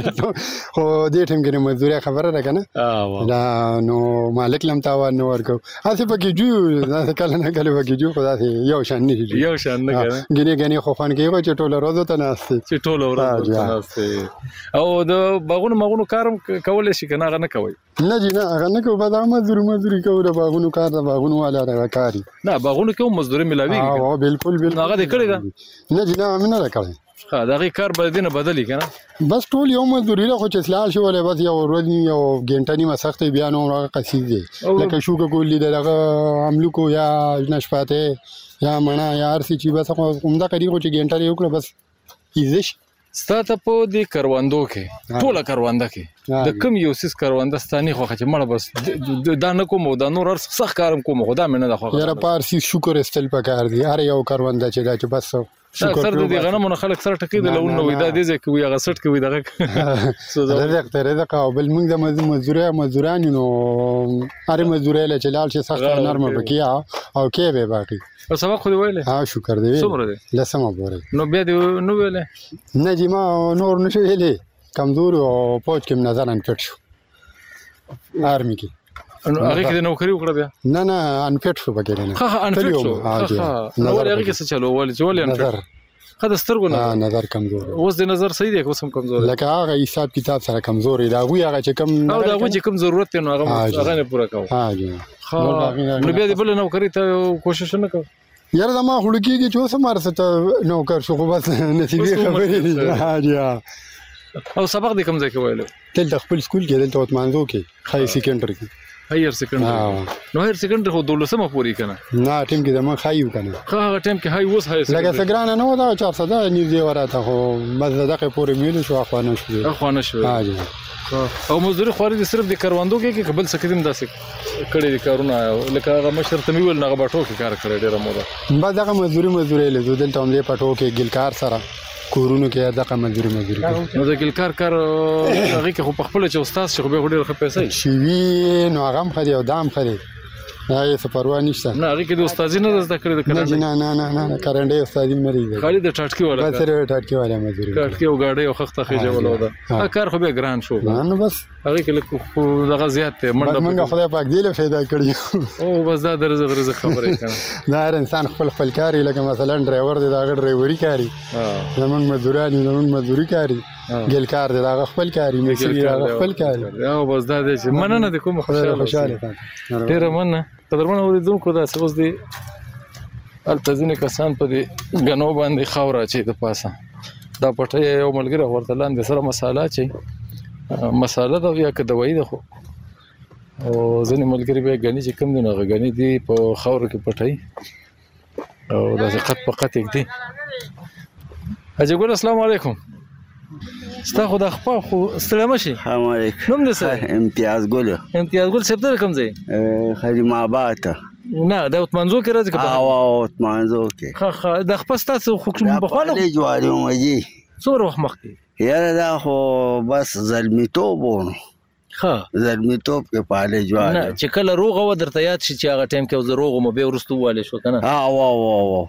خو دې ټیم کې مزدوري خبره ده کنه دا نو مالک لم تاوان نو ورکو هڅه پکې جو دا کله نه کله پکې جو خدا سي یو شان نه یو شان نه کنه غني غني خو خان کې چې ټول ورځ ته ناشته چې ټول ورځ ته ناشته او د باغونو مغونو کارم کول شي کنه هغه نه کوي نه جی نه هغه نه کوي په دا مزدوري مزدوري کوي د باغونو کار د باغونو والا راکاري نه باغونو کې مزدوري ملاوي اه بالکل بالکل هغه دې کړی دا نه جی نه مې نه کړی. ها دا غي کار به دینه بدلی کنه بس ټول یو مزدوري له خو چې سلال شو ولې بس یو ورځ یو غنټه نیمه سخت بیا نو هغه قصید دی لکه شو کولی دغه عملو کو یا نشپاته یا منا یا ارسي چې بس عمده کړي خو چې غنټه یو کړ بس ایزش ستاته په دې کروندو کې ټوله کرونده کې د کم یو سیس کرونده ستاني خو چې مړ بس دا نه کوم دا نور سخت کارم کوم خدا مې نه د خو یاره پارسي شکر استل پکار دی اره یو کرونده چې دا چې بس سر د دې غنمو خلک سره ټکی د لون نو دا دې ځکه وي هغه سټ کوي دغه رزق ته رزق او بل موږ د مزدوري مزدوران نو اره مزدوري له چلال چې سخت نرمه بکیا او کې به باقي او سبق خو دی ویلې ها شکر دی څومره دی لسمه پورې نو بیا دی نو ویلې نه جما نور نشو ویلې کمزور او پوج کې نظر ان پټ شو آرمي کې هغه کې د نوکری وکړه بیا نه نه ان پټ شو بګیر نه ها ان پټ شو نو هغه کې څه چلو ول چې ول ان نظر خد سترګو نه نظر کمزور اوس د نظر صحیح دی کوم کمزور لکه هغه حساب کتاب سره کمزور دی دا وی هغه چې کم او دا چې کم ضرورت نو هغه هغه نه پوره کوي ها جی نو بیا د بل نوکری ته کوشش نه کوي یاره دا ما خلکیږي چې اوس مار ست نوکر شو خو بس نصیبي خبرې دي ها جی او سبق د کوم ځای کې ویل تل خپل سکول کې دلته وتمانځو کې خای سیکنډري کې هایر سیکنډري نو هایر سیکنډري خو دولسمه پوری کنه نه ټیم کې زمون خایو کنه هغه ټیم کې هاي وس هایر لکه سګرانه نو دا چهارصد نږدې وراته خو مزه دغه پوری میل شو اخوانه شو اخوانه شو ها جی او مزدوري خوري صرف د کاروندو کې کې قبل سکدم داسې کړي دي کارونه لکه هغه مشر تمیول نه غبټو کې کار کړی ډیره موده بعد هغه مزدوري مزدوري له دلته هم دې پټو کې ګلکار سره کورونو کې دغه مزدوري مزدوري نو د ګلکار کار هغه کې خو په خپل چې استاد شي خو به ډیر ښه پیسې شي وی نو هغه هم خري او دام خري نه یې څه پروا نشته نه هغه کې د استادي نه زده کړی د کارنده نه نه نه نه کارنده استادي مری دی خالي د ټاټکی ولا بس سره ټاټکی ولا مزدوري ټاټکی او گاډي او خخته خېجه ولا دا کار خو به ګران شو نو بس هغه کې لکه دغه زیات دی منډه موږ خدای پاک دی له پیدا کړی او بس دا د رزق رزق خبره کوي دا هر انسان خپل خپل کاری لکه مثلا ډرایور دی دا ډرایوري کاری زمون مزدوران زمون مزدوري کاری ګلکار دی دا خپل کاری مصری دا خپل کاری او بس دا دې مننه د کوم خوشاله ډیر مننه قدرمن اوریدونکو دا اوس دی التزینه کسان په دې غنو باندې خاور اچي د پاسه دا پټه یو ملګری ورته لاندې سره مساله چي مساله دا یا که دوايي ده خو او ځینې ملګری به غني چې کم دي نه غني دي په خاور کې پټای او دا قط په قط کې دي اجګل السلام علیکم ستا خو د خپل خو سلام شي السلام علیکم نوم دې څه امتیاز ګل امتیاز ګل سپتر کوم ځای خدیم آباد نه دا وتمنځو کې راځي که او وتمنځو کې ها ها د خپل ستاسو خو په خپل جواري مجي څومره وخت مخکې یاره دا خو بس زلمیتوب ونه ها زلمیتوب کې پاله جوار نه چې کله روغ و درته یاد شي چې هغه ټایم کې زه روغ مو به ورستو والے شو کنه ها وا وا وا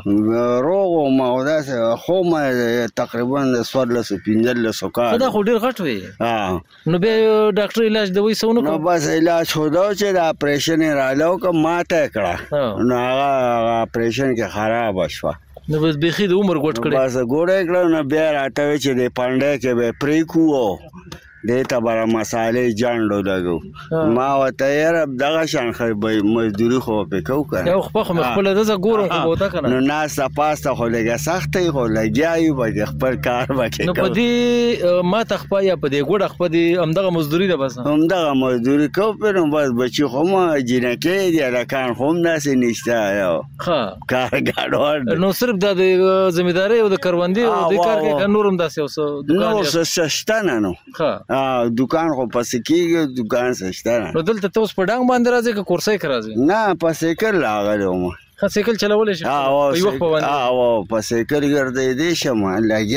ها روغ ما ودا خو ما تقریبا سوالس پینځل سوکا دا خو ډیر غټ وي ها نو به ډاکټر علاج دوی سونه نو بس علاج خدا چې دا اپریشن رالو که ماته کړه نو هغه اپریشن کې خراب شو نو بس بخي د عمر ګټ کړي بس ګوړې کړه نو بیا راته چې د پانډه کې به پریکو دیتا برا مسالې جانډو لګو ما وته یې دغه شان خو به مزدوري خو په کو کړه یو خو خو خپل دغه ګورم خو بوته کنه نو ناس پاسته خو لګه سختې خو لګیایو به خپل کار وکړي نو په دې ما تخپا یا په دې ګوډ خپل دې همدغه مزدوري ده بس همدغه مزدوري کو په نو بس بچي خو ما جنکې دی لکان خو ناس نشته یو ها کار ګاډور نو صرف د زمینداري او د کروندې او د کار کې نورم داسې اوس دکان نو سشتنه نو ها دکان خو پسې کېږي دکان سشته نو دلته ته اوس په ډنګ باندې راځي که کورسۍ کې راځي نه په سایکل راغلی وم ښه سایکل چلولی شي په یو وخت په باندې او په سایکل ګرځېدی شم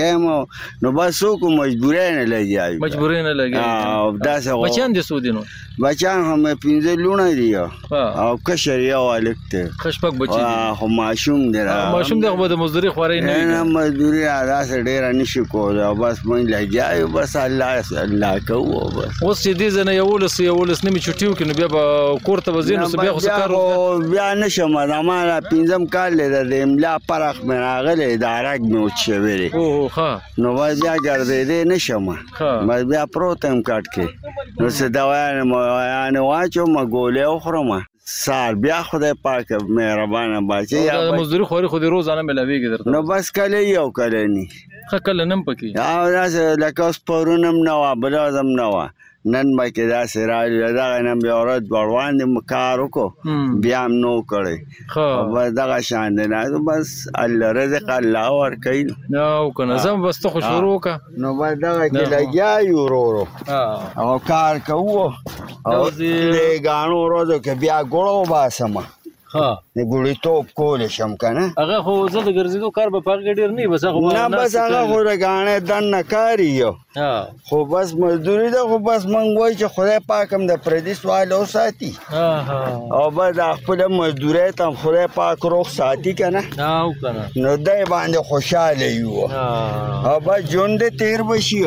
لګیا نو بس څوک مجبورۍ نه لګیا مجبورۍ نه لګیا بچیان دې څو دي نو بچیان هم پنځه لوڼه دي او کشر یو هلک دی ښه شپږ بچي دي خو ماشوم دی ماشوم دی خو به د مزدوري خوارۍ نه نه مزدوري داسې ډېره نشي کولی او بس موږ لګیا یو بس الله الله کوو بس اوس چې دې ځای نه یولس یولس نیمې چټي وکړي نو بیا به کور ته به ځې نو بیا خو څه کار بیا نشم زما پنځم کال دی د املا پرخ مې راغلی د عرق مې وچ شوی دی نو بس بیا ګرځېدی نه شم بس بیا پروت یم کټ کې نو څه دوایانې مویانې واچوم ګولۍ وخورم سال بیا خدای پاک مهربانه باچې د مزدوري خواري خو دې روزانه میلاویږي درته نو بس کله یو کله نی ښه کله نم پکې او داسې لکه اوس پرون هم نه وه بله ورځ هم نه وه نن به کې داسې رالي دغه نه بیا ورځ ورباندې کار وکړو بیا هم نو کړی بس دغه شان دی نه بس الله رزق الله ورکوي او که نه زه بس ته خو شروع وکړه نو بس دغه کې لګیا یو ورو ورو او کار کوو او د ګاڼو ورځو کې بیا ګوړه وباسم ها د ګوړیتوب کولی شم که نه هغه خو زه د ګرځېدو کار به په هغه کې ډېر نه وي بس هغه نه بس هغه خو د ګاڼې دننه کار یو خو بس مزدوري ده خو بس موږ وایو چې خدای پاک هم د پردي سوال وساتي او بس د خپله مزدورۍ ته هم خدای پاک روغ ساتي که نه نو دی باندې خوشحاله یو او بس ژوند دې تېر به شي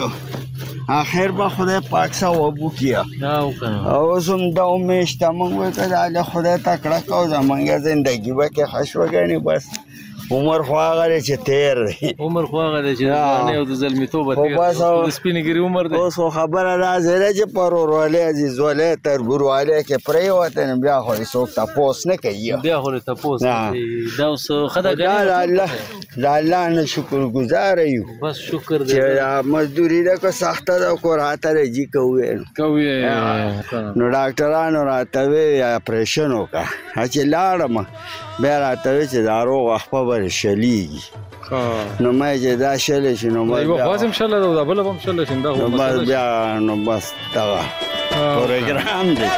آخر به خدای پاک ثواب وکړي او اوس هم دا امید شته موږ وایو که دا له خدای تکړه کوو زموږ زندګي به کې ښه شوه ګڼې بس عمر خو هغه دی چې تېر دی عمر خو هغه دی چې د ځوانۍ او د زلمیتوبه تېر د سپینې ګیري عمر دی اوس خو خبره داسې ده چې په ورورولۍ عزیزولۍ تربورولۍ کې پرېوته نو بیا خو څوک تپوس نه کوي بیا خو دې تپوس نه کوي دا اوس ښه ده دا د الله د الله نه شکر ګزاره یو بس شکر دی چې مزدوري ده که سخته ده خو راته راځي کوي کوي نو ډاکټرانو راته وی اپریشن وکړه چې لاړم بیا راته وی چې دا روغ خپه به شلیږي نو ما چې دا شلی شي نو یوه خواز هم شله ده او دا بله به هم شله شي نو بس بیا نو بس دغه پروګرام دی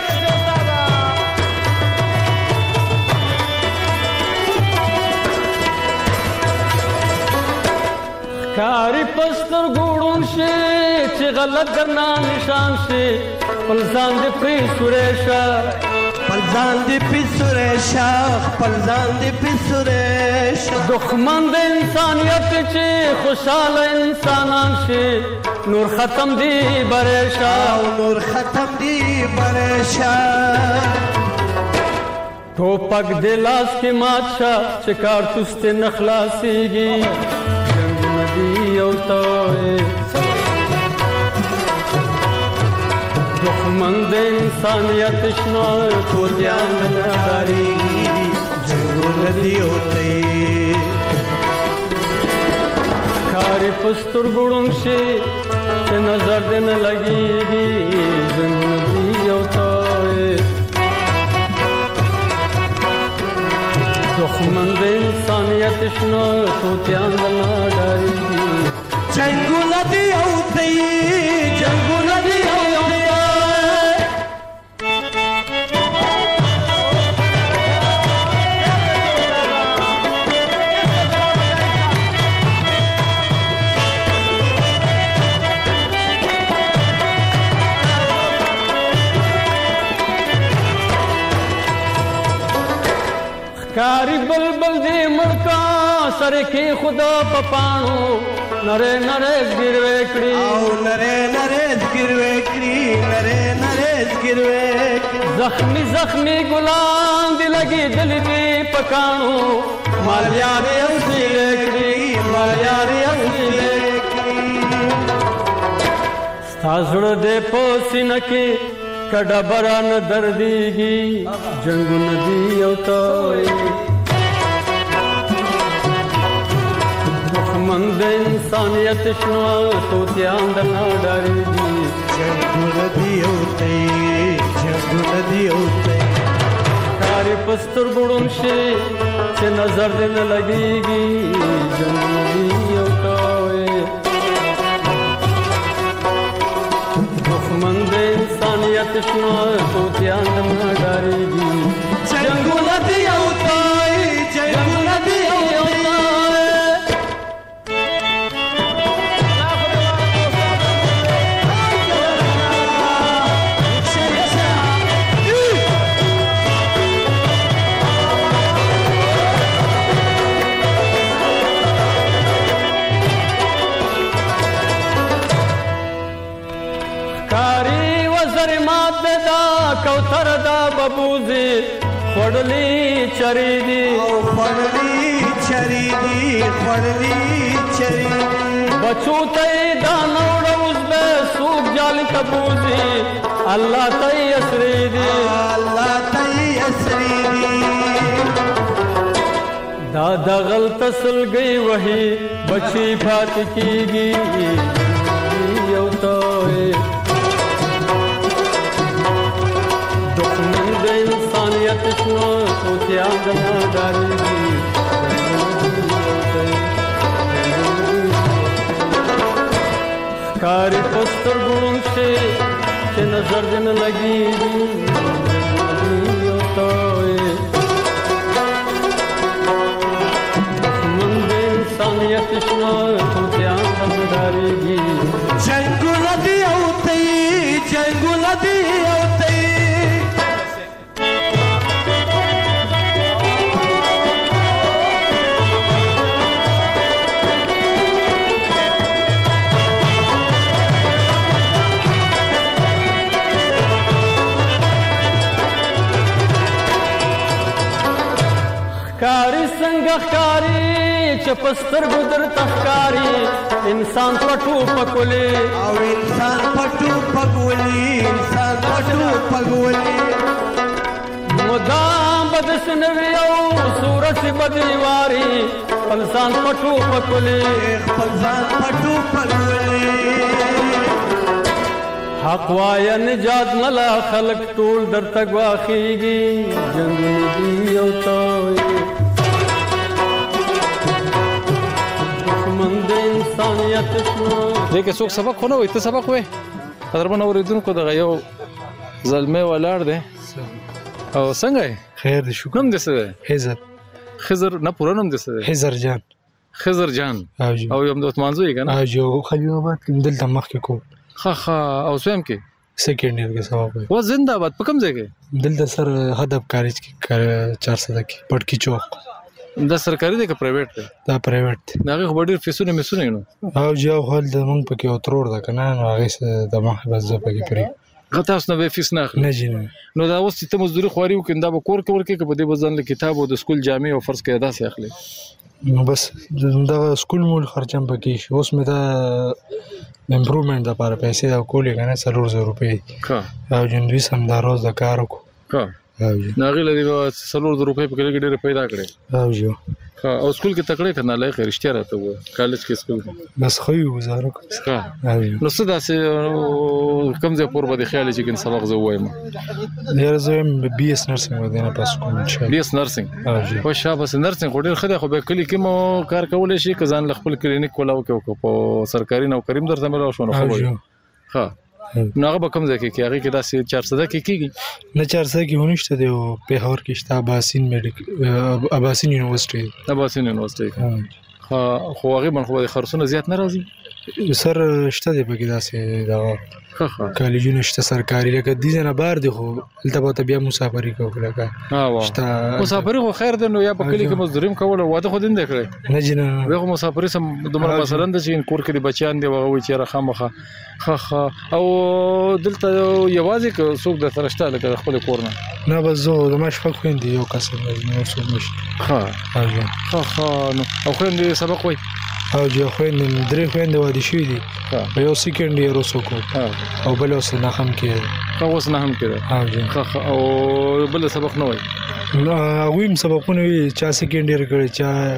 کاری پستر ګوړون شي چې غلط ګرنا نشان شي ولزان دې پری سورېشا خپل ځان دې پسورې شه خپل ځان دې پسورې شه دښمن د انسانیت چې خوشحاله انسانان شي نور ختم دی برې شه او نور ختم دی برې شه ټوپک د لاس کې مات شه چې کارتوس ته نه خلاصېږي جنګونه دي او توې دښمن د انسانیت شنه توتیان نه ډارېږي جنګونه دي او توې ښکاري په سترګو ړوند شي چې نظر دې نه لګېږي جنګونه دي او توې دښمن د انسانیت شنه توتیان نه ډارېږي جنګونه دي او توې جنګونه دي او کاری بلبل دی مړکا سره کې خدا پپانو نره نره زګروي کړی او نره نره زګروي کړی نره نره زګروي زخمی زخمی ګلان دی لګي دل دی پکانو مال یار اوسې کړی مال یار اوسې کړی ستاسو دې پوسینه کې کډا بران دردیږي جنگونه دي او توې دښمن د انسانیت شنه توتیان نه ډارېږي جنګونه دي او توې جنګونه دي او توې ښکاري په سترګو ړوند شي چې نظر دې نه لګېږي جنګونه دي او توې دښمن د انسانیت شنه توتیان نه ډارېږي جنګونه دي او توې جنګونه دي او کوثر دا ببوزي خړلې چری دي او خړلې چری دي خړلې چری بچو ته دا نوړ اوس به سوق جال تبوزي الله ته اسري دي الله ته اسري دي دا د غلط سلګي وਹੀ بچي فات کیږي یو توې انسانیت شنو توتیان نه ډارېږي ښکاري په سترګو ړوند شي چې نظر دې نه لګېږي یو توې دښمن د انسانیت شنو توتیان نه ډارېږي جنګونه دي او توې جنګونه دي او ښکاري څنګه ښکاري چې په سترګو درته ښکاري انسان پټو پکولي او انسان پټو پکولي انسان پټو پکولي مدام بد سنوي او صورت بدیواري انسان پټو پکولي خپل ځان پټو پکولي حق وایا نجات ملا خلق ټول درته غواخيږي جنگونه دي او توې دښمن د انسانیت شنو دغه څوک سبق خو نه وي ته سبق وې قدرمن اوریدونکو دغه یو زلمه ولاړ دی او څنګه خیر دې شو کوم دې څه خزر خزر نه پوره نوم دې څه خزر جان خزر جان او یم د عثمان زوی کنه اجو خلیل آباد کې دلته مخ کې کو خا خا او سم کې سیکنډ ایئر کې سبق وایي. و زنده باد په کوم ځای کې؟ دلته سر هدف کالج کې چار سده کې پټکی چوک. دا سرکاري دی که پرایویټ دی؟ دا پرایویټ دی. دا هغه خو ډېر فیسونه میسونه نو. او جا خپل د مونږ پکې او ترور ده کنه نو هغه د مخ بس زه پکې پرې. هغه تاسو نه فیس نه اخلي؟ نه جی نه. نو دا اوس ته مزدوري خواري وکړه دا به کور کې ورکې که په دې بزن له کتاب او د سکول جامې او فرض کې داسې اخلي؟ نو بس دا سکول مول خرچم پکې شي. اوس مې دا امپروومنت لپاره پیسې دا کولې کنه څلور زره روپۍ. ښه. او جن دوی سم دا روز د کار وکړو. ښه. نو هغې له دې څلور زره روپۍ په کلي کې ډېرې پیدا کړې. او جی. ها او سکول کې تکړه کنه لای خیر رښتیا راته و کالج کې سکول بس خو یو وزاره ښه نو څه داسې کوم ځای پور به خیال چې کین سبق زه وایم یاره زه بي اس نرسنګ ودینه پاس کوم ان شاء الله. بي اس نرسنګ خو شابه نرسنګ خو ډیر خدای خو به کلی کې مو کار کولای شي که ځان خپل کلینیک کولاو کې په سرکاري نوکریم درته ملو شو نو خو ها نو هغه به کوم ځای کې هغه کې داسې چار سده کې کېږي نه چار سده کې ونشته دی او پیښور کې شته اباسین میډیکل اباسین یونیورسيټي اباسین یونیورسيټي خو خو هغه من خو خرڅونه زیات نه راځي سر شته دی پکې داسې دا کالجونه شته سرکاري لکه دې نه بار دی خو دلته به بیا مسافري کوو لکه شته مسافري خو خیر دی نو یا په کلی کې مزدوریم کول واده خو دین دی کړی نه جنا وغه مسافري سم دومره مثلا د چې کور کې بچیان دی وغه وی چې راخمخه خخ او دلته یوازې که څوک د ترشته لکه خپل کور نه نه بس زه د ماش فک خويندې یو کس نه څوک نشي ها خخ نو او خويندې سبق وای او جو خويندې درې خويندې وادي شوې دي په یو سیکنډ ایئر وسوکو او بل اوس نه هم کې خو اوس نه هم کې خخ او بل سبق نه وای نو ویم سبقونه وی چا سیکنډ ایئر کړي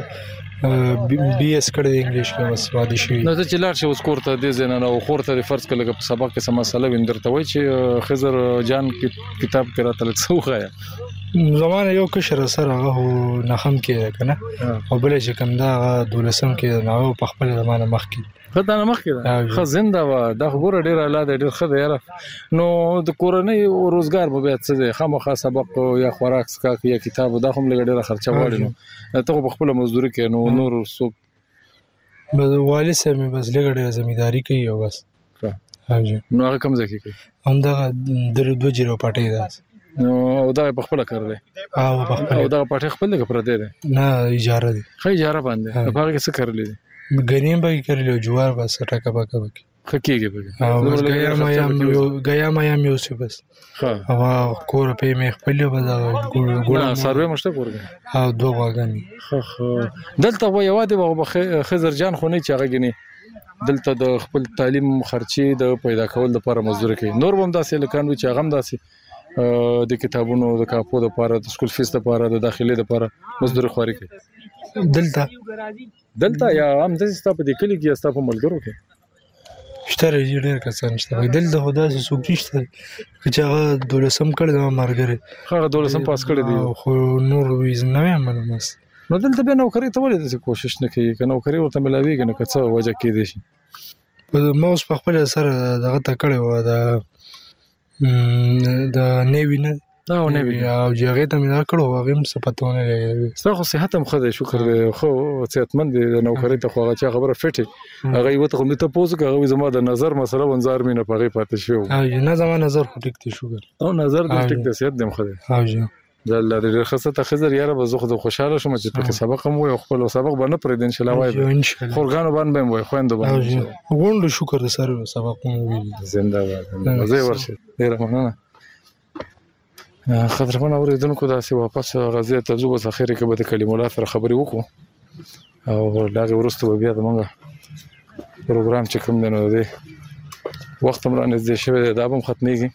چا بي اس کړي انګلیش کې بس وادي شوې نو ته چې لاړ شې اوس کور ته دې زنه نو خورته فرض کړه په سبق کې سم مسله وندرته وای چې خضر جان کتاب کې راته لڅ وخایا زمانه یو کشر سره هغه نه هم کې کنه او بل چې کوم دا دولسم کې نو په خپل زمانه مخ کې خدای نه مخ کې خو زنده و دا خبره ډیر اعلی ده ډیر خدای یاره نو د کورنۍ او روزګار به بیا څه دی خامخا سبق یا خوراک سکا یا کتاب دا هم لګ ډیره خرچه وړي نو ته په خپل مزدوري کې نو نور څوک بس والد صاحب بس لګ ډیره ځمېداري کوي او بس هاجي نو هغه کوم ځای کې کوي هم دا د دوه جیرو پټي ده نو دا په خپل کار دی او په خپل او دا پټه خپل کې پر دی نه اجاره دی خو اجاره باندې په هغه کې څه کړل دي غنیم به کړل جوار بس ټکا پکا وکي خکېږي به او بس غیا ما یم یو غیا ما یم یو څه بس ها او کور په مې خپل به دا ګوړه سروې مشته کورګه او دوه واګانی خو خو دلته و یو دی به خضر جان خو نه چاغه غني دلته د خپل تعلیم خرچي د پیدا کول لپاره مزدوري کوي نور هم داسې لکانو چې غم داسې د کتابونو د کاپو لپاره د سکول فیس لپاره د داخلي لپاره مزدوري خوري کوي دلته دلته یا هم د ستاپ د کلی کې ستاپ ملګرو کې شته ډېر کسان شته دلته خدا سه سوق نشته چې هغه دولسم کړي د مرګره هغه دولسم پاس کړي دي خو نور ویز نه یم معلومه نو دلته به نوکری ته ولې د کوشش نه کوي که نوکری ورته ملاويږي نو که څه وجه کې دي شي ما اوس په خپل سره دغه ته کړی و د د نیوی نه دا و نیوی او جګه ته مې کړو هغه هم څه پته نه لګي ستا خو صحت هم خدای شکر دی خو صحتمند دی د نوکری ته خو هغه خبره فټي هغه یو ته کوم ته پوز کوي زما د نظر مسله ونزار مې نه پغې پاتې شو او نه زما نظر خو ټیک دی شکر او نظر دې ټیک دی صحت دې خدای ها جی د لری خاصه ته خزر یاره به زه خو خوشاله شوم چې په سبق هم وي خپل سبق باندې پر دې ان شاء الله وای خورګانو باندې وای خويندو باندې غونډو شکر سره سبق مو وی زنده باد زه ورشه ډیر مننه خبرونه اوریدونکو دا سی واپس غزه ته زو بس اخر کې به د کلمات سره خبري وکړو او دا ورسته بیا د منګه پروګرام چې کوم دی نو دی وخت مرانه دې شوی دا هم ختميږي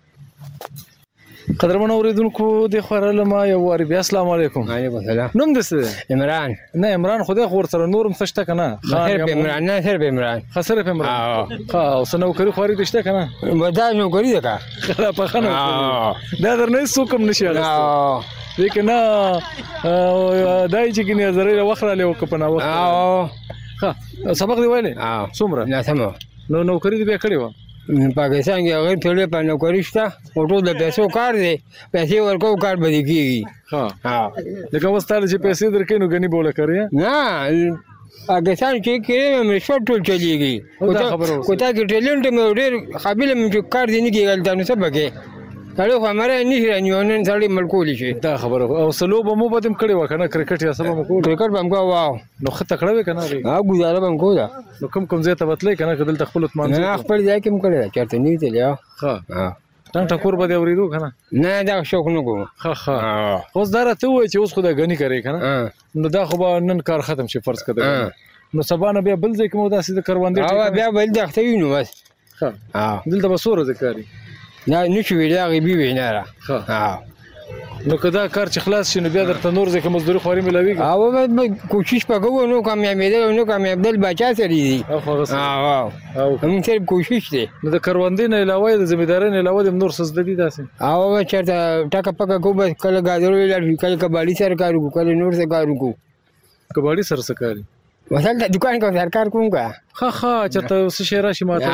قدرمن اوریدونکو د خورل ما یو واری بیا السلام علیکم وعلیکم السلام نوم دې عمران نه عمران خدای خور سره نورم څه کنه خیر به عمران نه خیر به عمران خسر به عمران ها او سنو کری خوري دشته کنه ودا نو کری ده خلا په خنه دا درنه سو کوم نشي غاست لیکن دای چې کنه زری وخره له وکپنا وخت ها سبق دی ویلې څومره نه سمو نو نو کری دې بیا کړی و پاکستان کې هغه ټول په نوکری شته او ټول د پیسو کار دی پیسې ورکو کار به کیږي ها ها لکه وستاله چې پیسې درکې نو غني بوله کوي نه پاکستان کې کې رشوت ټول چلیږي کوتا کې ټیلنټ مې ډېر قابل مې چې کار دی نه کېږي دا نو څه بګې کله خو مره نه رانیو نن سړی ملکول شي دا خبره او سلو به مو بدم کړي وکنه کرکټ یا سبا مو کرکټ به مو واو نو خطه کړو کنه ها ګزاره به مو دا نو کم کم زه ته وتلې کنه کدل تخپل اتمان نه خپل ځای کې مو کړی چرته نیته لیا ها ها ټنګ ټکور به دی اوریدو کنه نه دا شوق نه کوم ها ها اوس دا راته وای چې اوس خو دا غنی کوي کنه نو دا خو به نن کار ختم شي فرض کړه نو سبا نه بیا بل ځای کې مو داسې د کروندې ها بیا بل د اخته وینو بس ها دلته به سور ذکرې نه نشو ویلا غیبی وینا را ها نو کدا کار چې خلاص شي نو بیا درته نور ځکه مزدوري خوري ملوي او به کوشش وکړو نو کامیابی ده نو کامیاب دل بچا سره دي او او هم تر کوشش دي نو د کروندې نه علاوه د ځمېدارۍ نه علاوه د نور څه زده دي داسې او چرته ټاکه پکه کو بس کله غاډرو لري کله کباړي سره کار وکړو کله نور سره کار وکړو کباړي سره سره کاری مثلا د دکان کو سرکار کوم کا ها ها چرته څه شي راشي ماته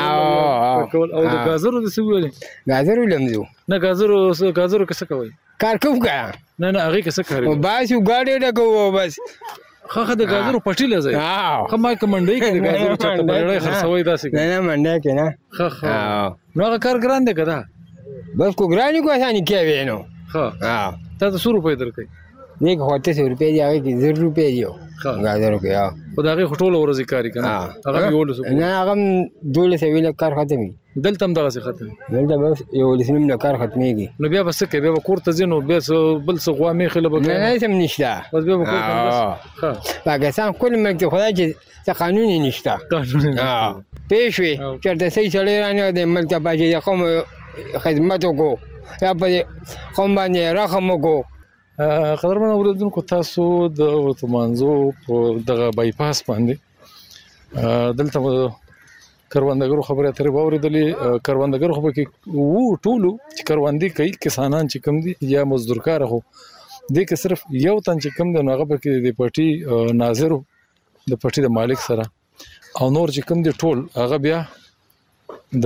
او د غازرو د څه ویلې غازرو لمزو نه غازرو غازرو څه کوي کار کوم کا نه نه هغه څه کوي او بس یو غاډي ډکو بس خا خا د غازرو پټی لځي خا ما کمنډي کې د غازرو چرته بلړې خرڅوي داسې نه نه منډه کې نه خا خا نو هغه کار ګران دی کدا بس کو ګرانی کو اسانه کې وینو ها ها ته څو روپے درکې نیک هوته سو روپے دی هغه کې زر روپے دی غازرو کې ها خدای خټول ورځي کاری کنه هغه یو لسو نه هغه دوله سویل کار ختمي دلته هم دغه څه ختمي دلته بس یو لسنیم نه کار ختميږي نو بیا بس کې بیا کور ته ځینو بیا بل څه غوا می خله به نه سم نشته بس بیا کور ته بس ها پاکستان کول مګ خدای چې قانوني نشته قانوني ها پېښوي چرته سې چلے رانه د ملک پاجي قوم خدمت وکړو یا په قوم باندې رحم وکړو قدرمن اوریدونکو تاسو د ورتمانزو په دغه بایپاس باندې دلته کروندګرو خبره اترې واوریدلې کروندګرو خو کې وو ټولو چې کروندې کوي کسانان چې کم دي یا مزدورکار هو دې کې صرف یو تن چې کم دی نو هغه کې د پټي ناظر د پټي د مالک سره او نور چې کم دي ټول هغه بیا د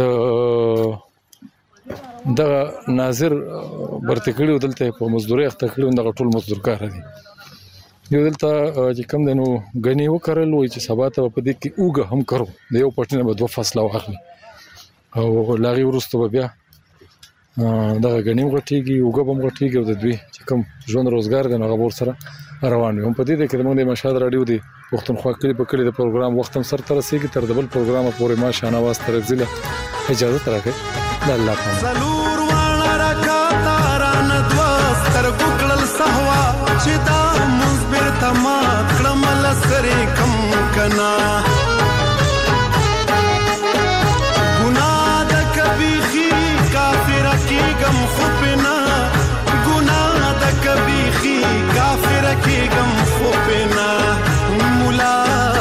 د ناظر برته کړیو دلته په مزدوري اخته کړیو دغه ټول مزدورکار دي یو دلته چې کم دنو غنی وکړل وي چې سبا ته په دې کې اوګه هم کړو د یو پټنه به دوه فصله واخلي او لاغي ورسته بیا دغه غنی وغټيږي اوګه به وغټيږي او د دوی چې کم ژوند روزګار د نغبور سره روان وي هم په دې کې موږ د مشهد رادیو دی پښتونخوا کلی په کلی د پروګرام وخت هم سره تر رسیدي تر دبل پروګرام پورې ما شانه واس تر ځله اجازه ترکه د الله پاک زلور وانا راکاتا ران دوستر ګکړل سهوا چې دا مزبر تما کړمل سره کم کنا ګناه د کبيخي کافر کی غم خوبنا ګناه د کبيخي کافر کی غم خوبنا مولا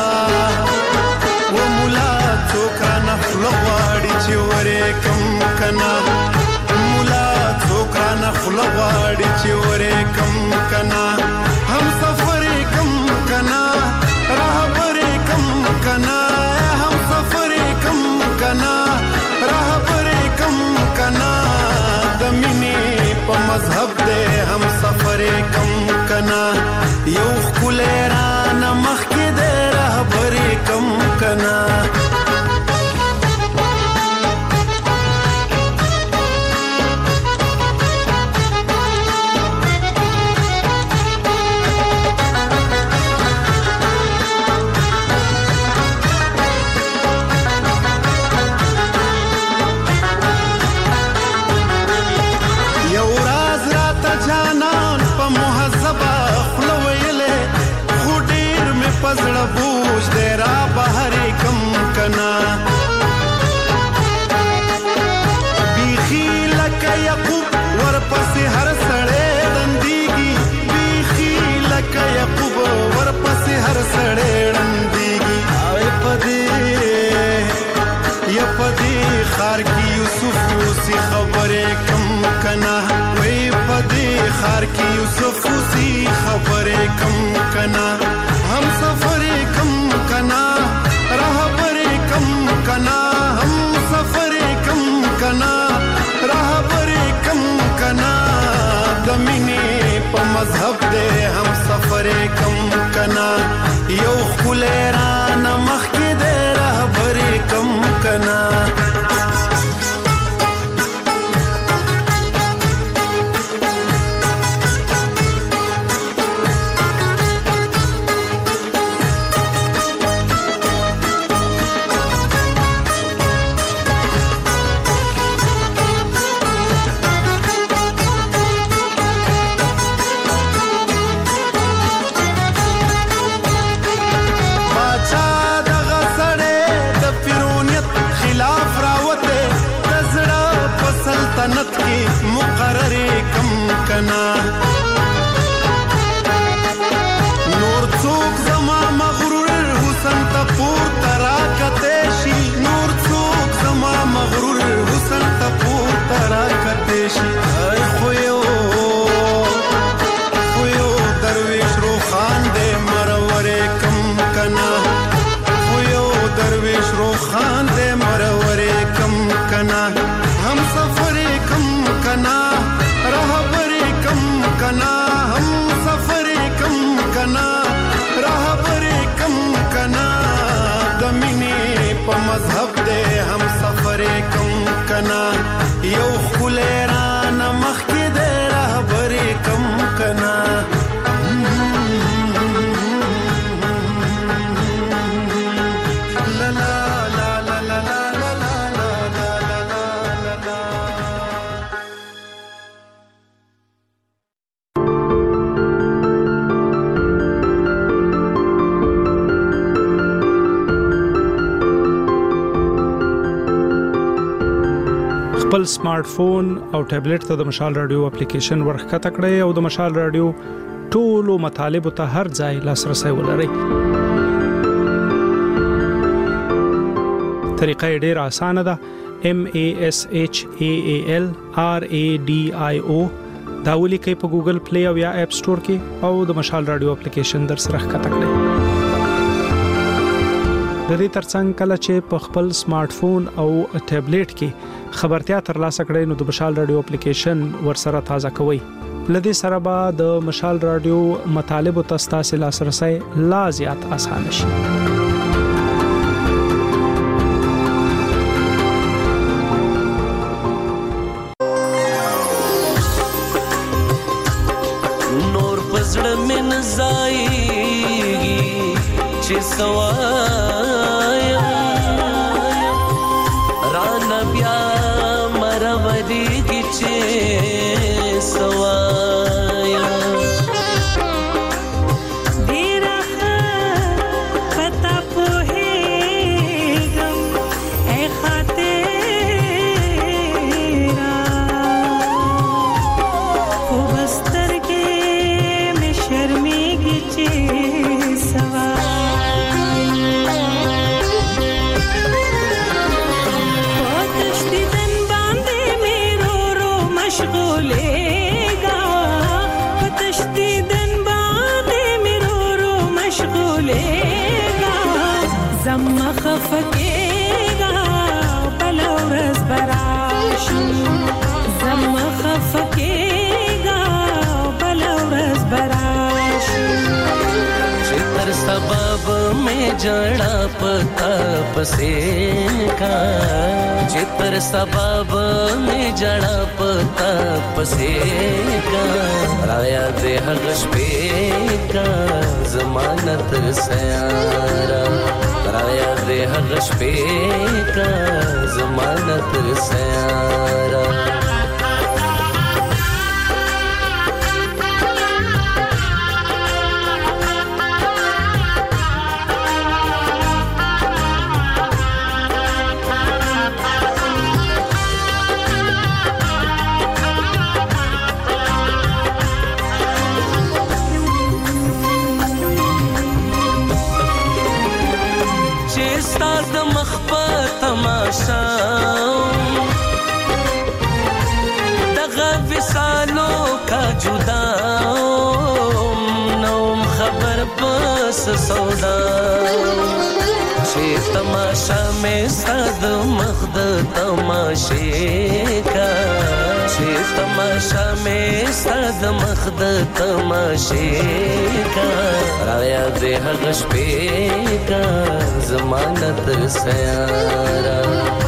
و مولا څوکا نفل واړي چې ورې کم کنا مولا څوکا نفل واړي چې ورې کم کنا هم سفر کم کنا راهبر کم کنا هم سفر کم کنا راهبر کم کنا د مینې په مذهب دې هم سفر کم کنا یو خلران مخ کې دې راهبر کم کنا پزړه بوج دې را بهر کم کنا بیخی لکه یعقوب ورپسې هر سړی رندېږي بیخی لکه یعقوب ورپسې هر سړی رندېږي او پدې یا پدې خار کې یوسف اوسې خبرې کم کنا وې پدې خار کې یوسف اوسې خبرې کم کنا हम सफर कम कना राहबर कम कना हम सफर कम कना राहबर कम कना दमिने प मजहब दे हम सफर कम कना यो खुलेरा کنا نور څوک زما مغرور حسن ته پورته راکته شي نور څوک زما مغرور حسن ته پورته راکته شي خو یو خو یو درویش روخان دې مرور کم کنا خو یو درویش روخان دې مرور کم کنا हम सफर कम कना रहबर कम कना हम सफर कम कना रहबर कम कना दमिने प मजहब दे हम सफर कम कना यो खुलेरान मख के दे रहबर कम कना خپل سمارټ فون او ټابلیټ ته د مشال رادیو اپلیکیشن ورخته کړئ او د مشال رادیو ټولو مطالب ته هر ځای لاسرسي ولرئ. طریقه ډېره اسانه ده. M A S H A A L R A D I O دا ولیکئ په ګوګل پلی او یا اپ سٹور کې او د مشال رادیو اپلیکیشن در سره ښکته کړئ. د دې ترڅنګ کله چې په خپل سمارټ فون او ټابلیټ کې خبرتیا ترلاسه کړئ نو د مشال رادیو اپلیکیشن ورسره تازه کوئ. لدې سره به د مشال رادیو مطالب او تاسو لاسرسي لا زیات اسانه شي. نور پزړه من زایږي چې سوایا ران بیا مرودی کی چې سوایا ډیره پتا په هیګم اے خاطرا خو بستر کې مې شرمېږي چې خفکیگا بلورز براشو زم خفکیگا بلورز براشو چتر سبب میں جڑا پتا پسیگا چتر سبب میں جڑا پتا پسیگا رایا دے حغش پیگا زمانت سیارا رایا دے حغش پیگا زمانت سیارا دغه وسالو کا جدا نوم خبر پس سودا چې تماشا مې صد مخد تماشې کا چې تماشا مې صد مخد تماشې کا رایا دې هغه شپې کا زمانت سیارا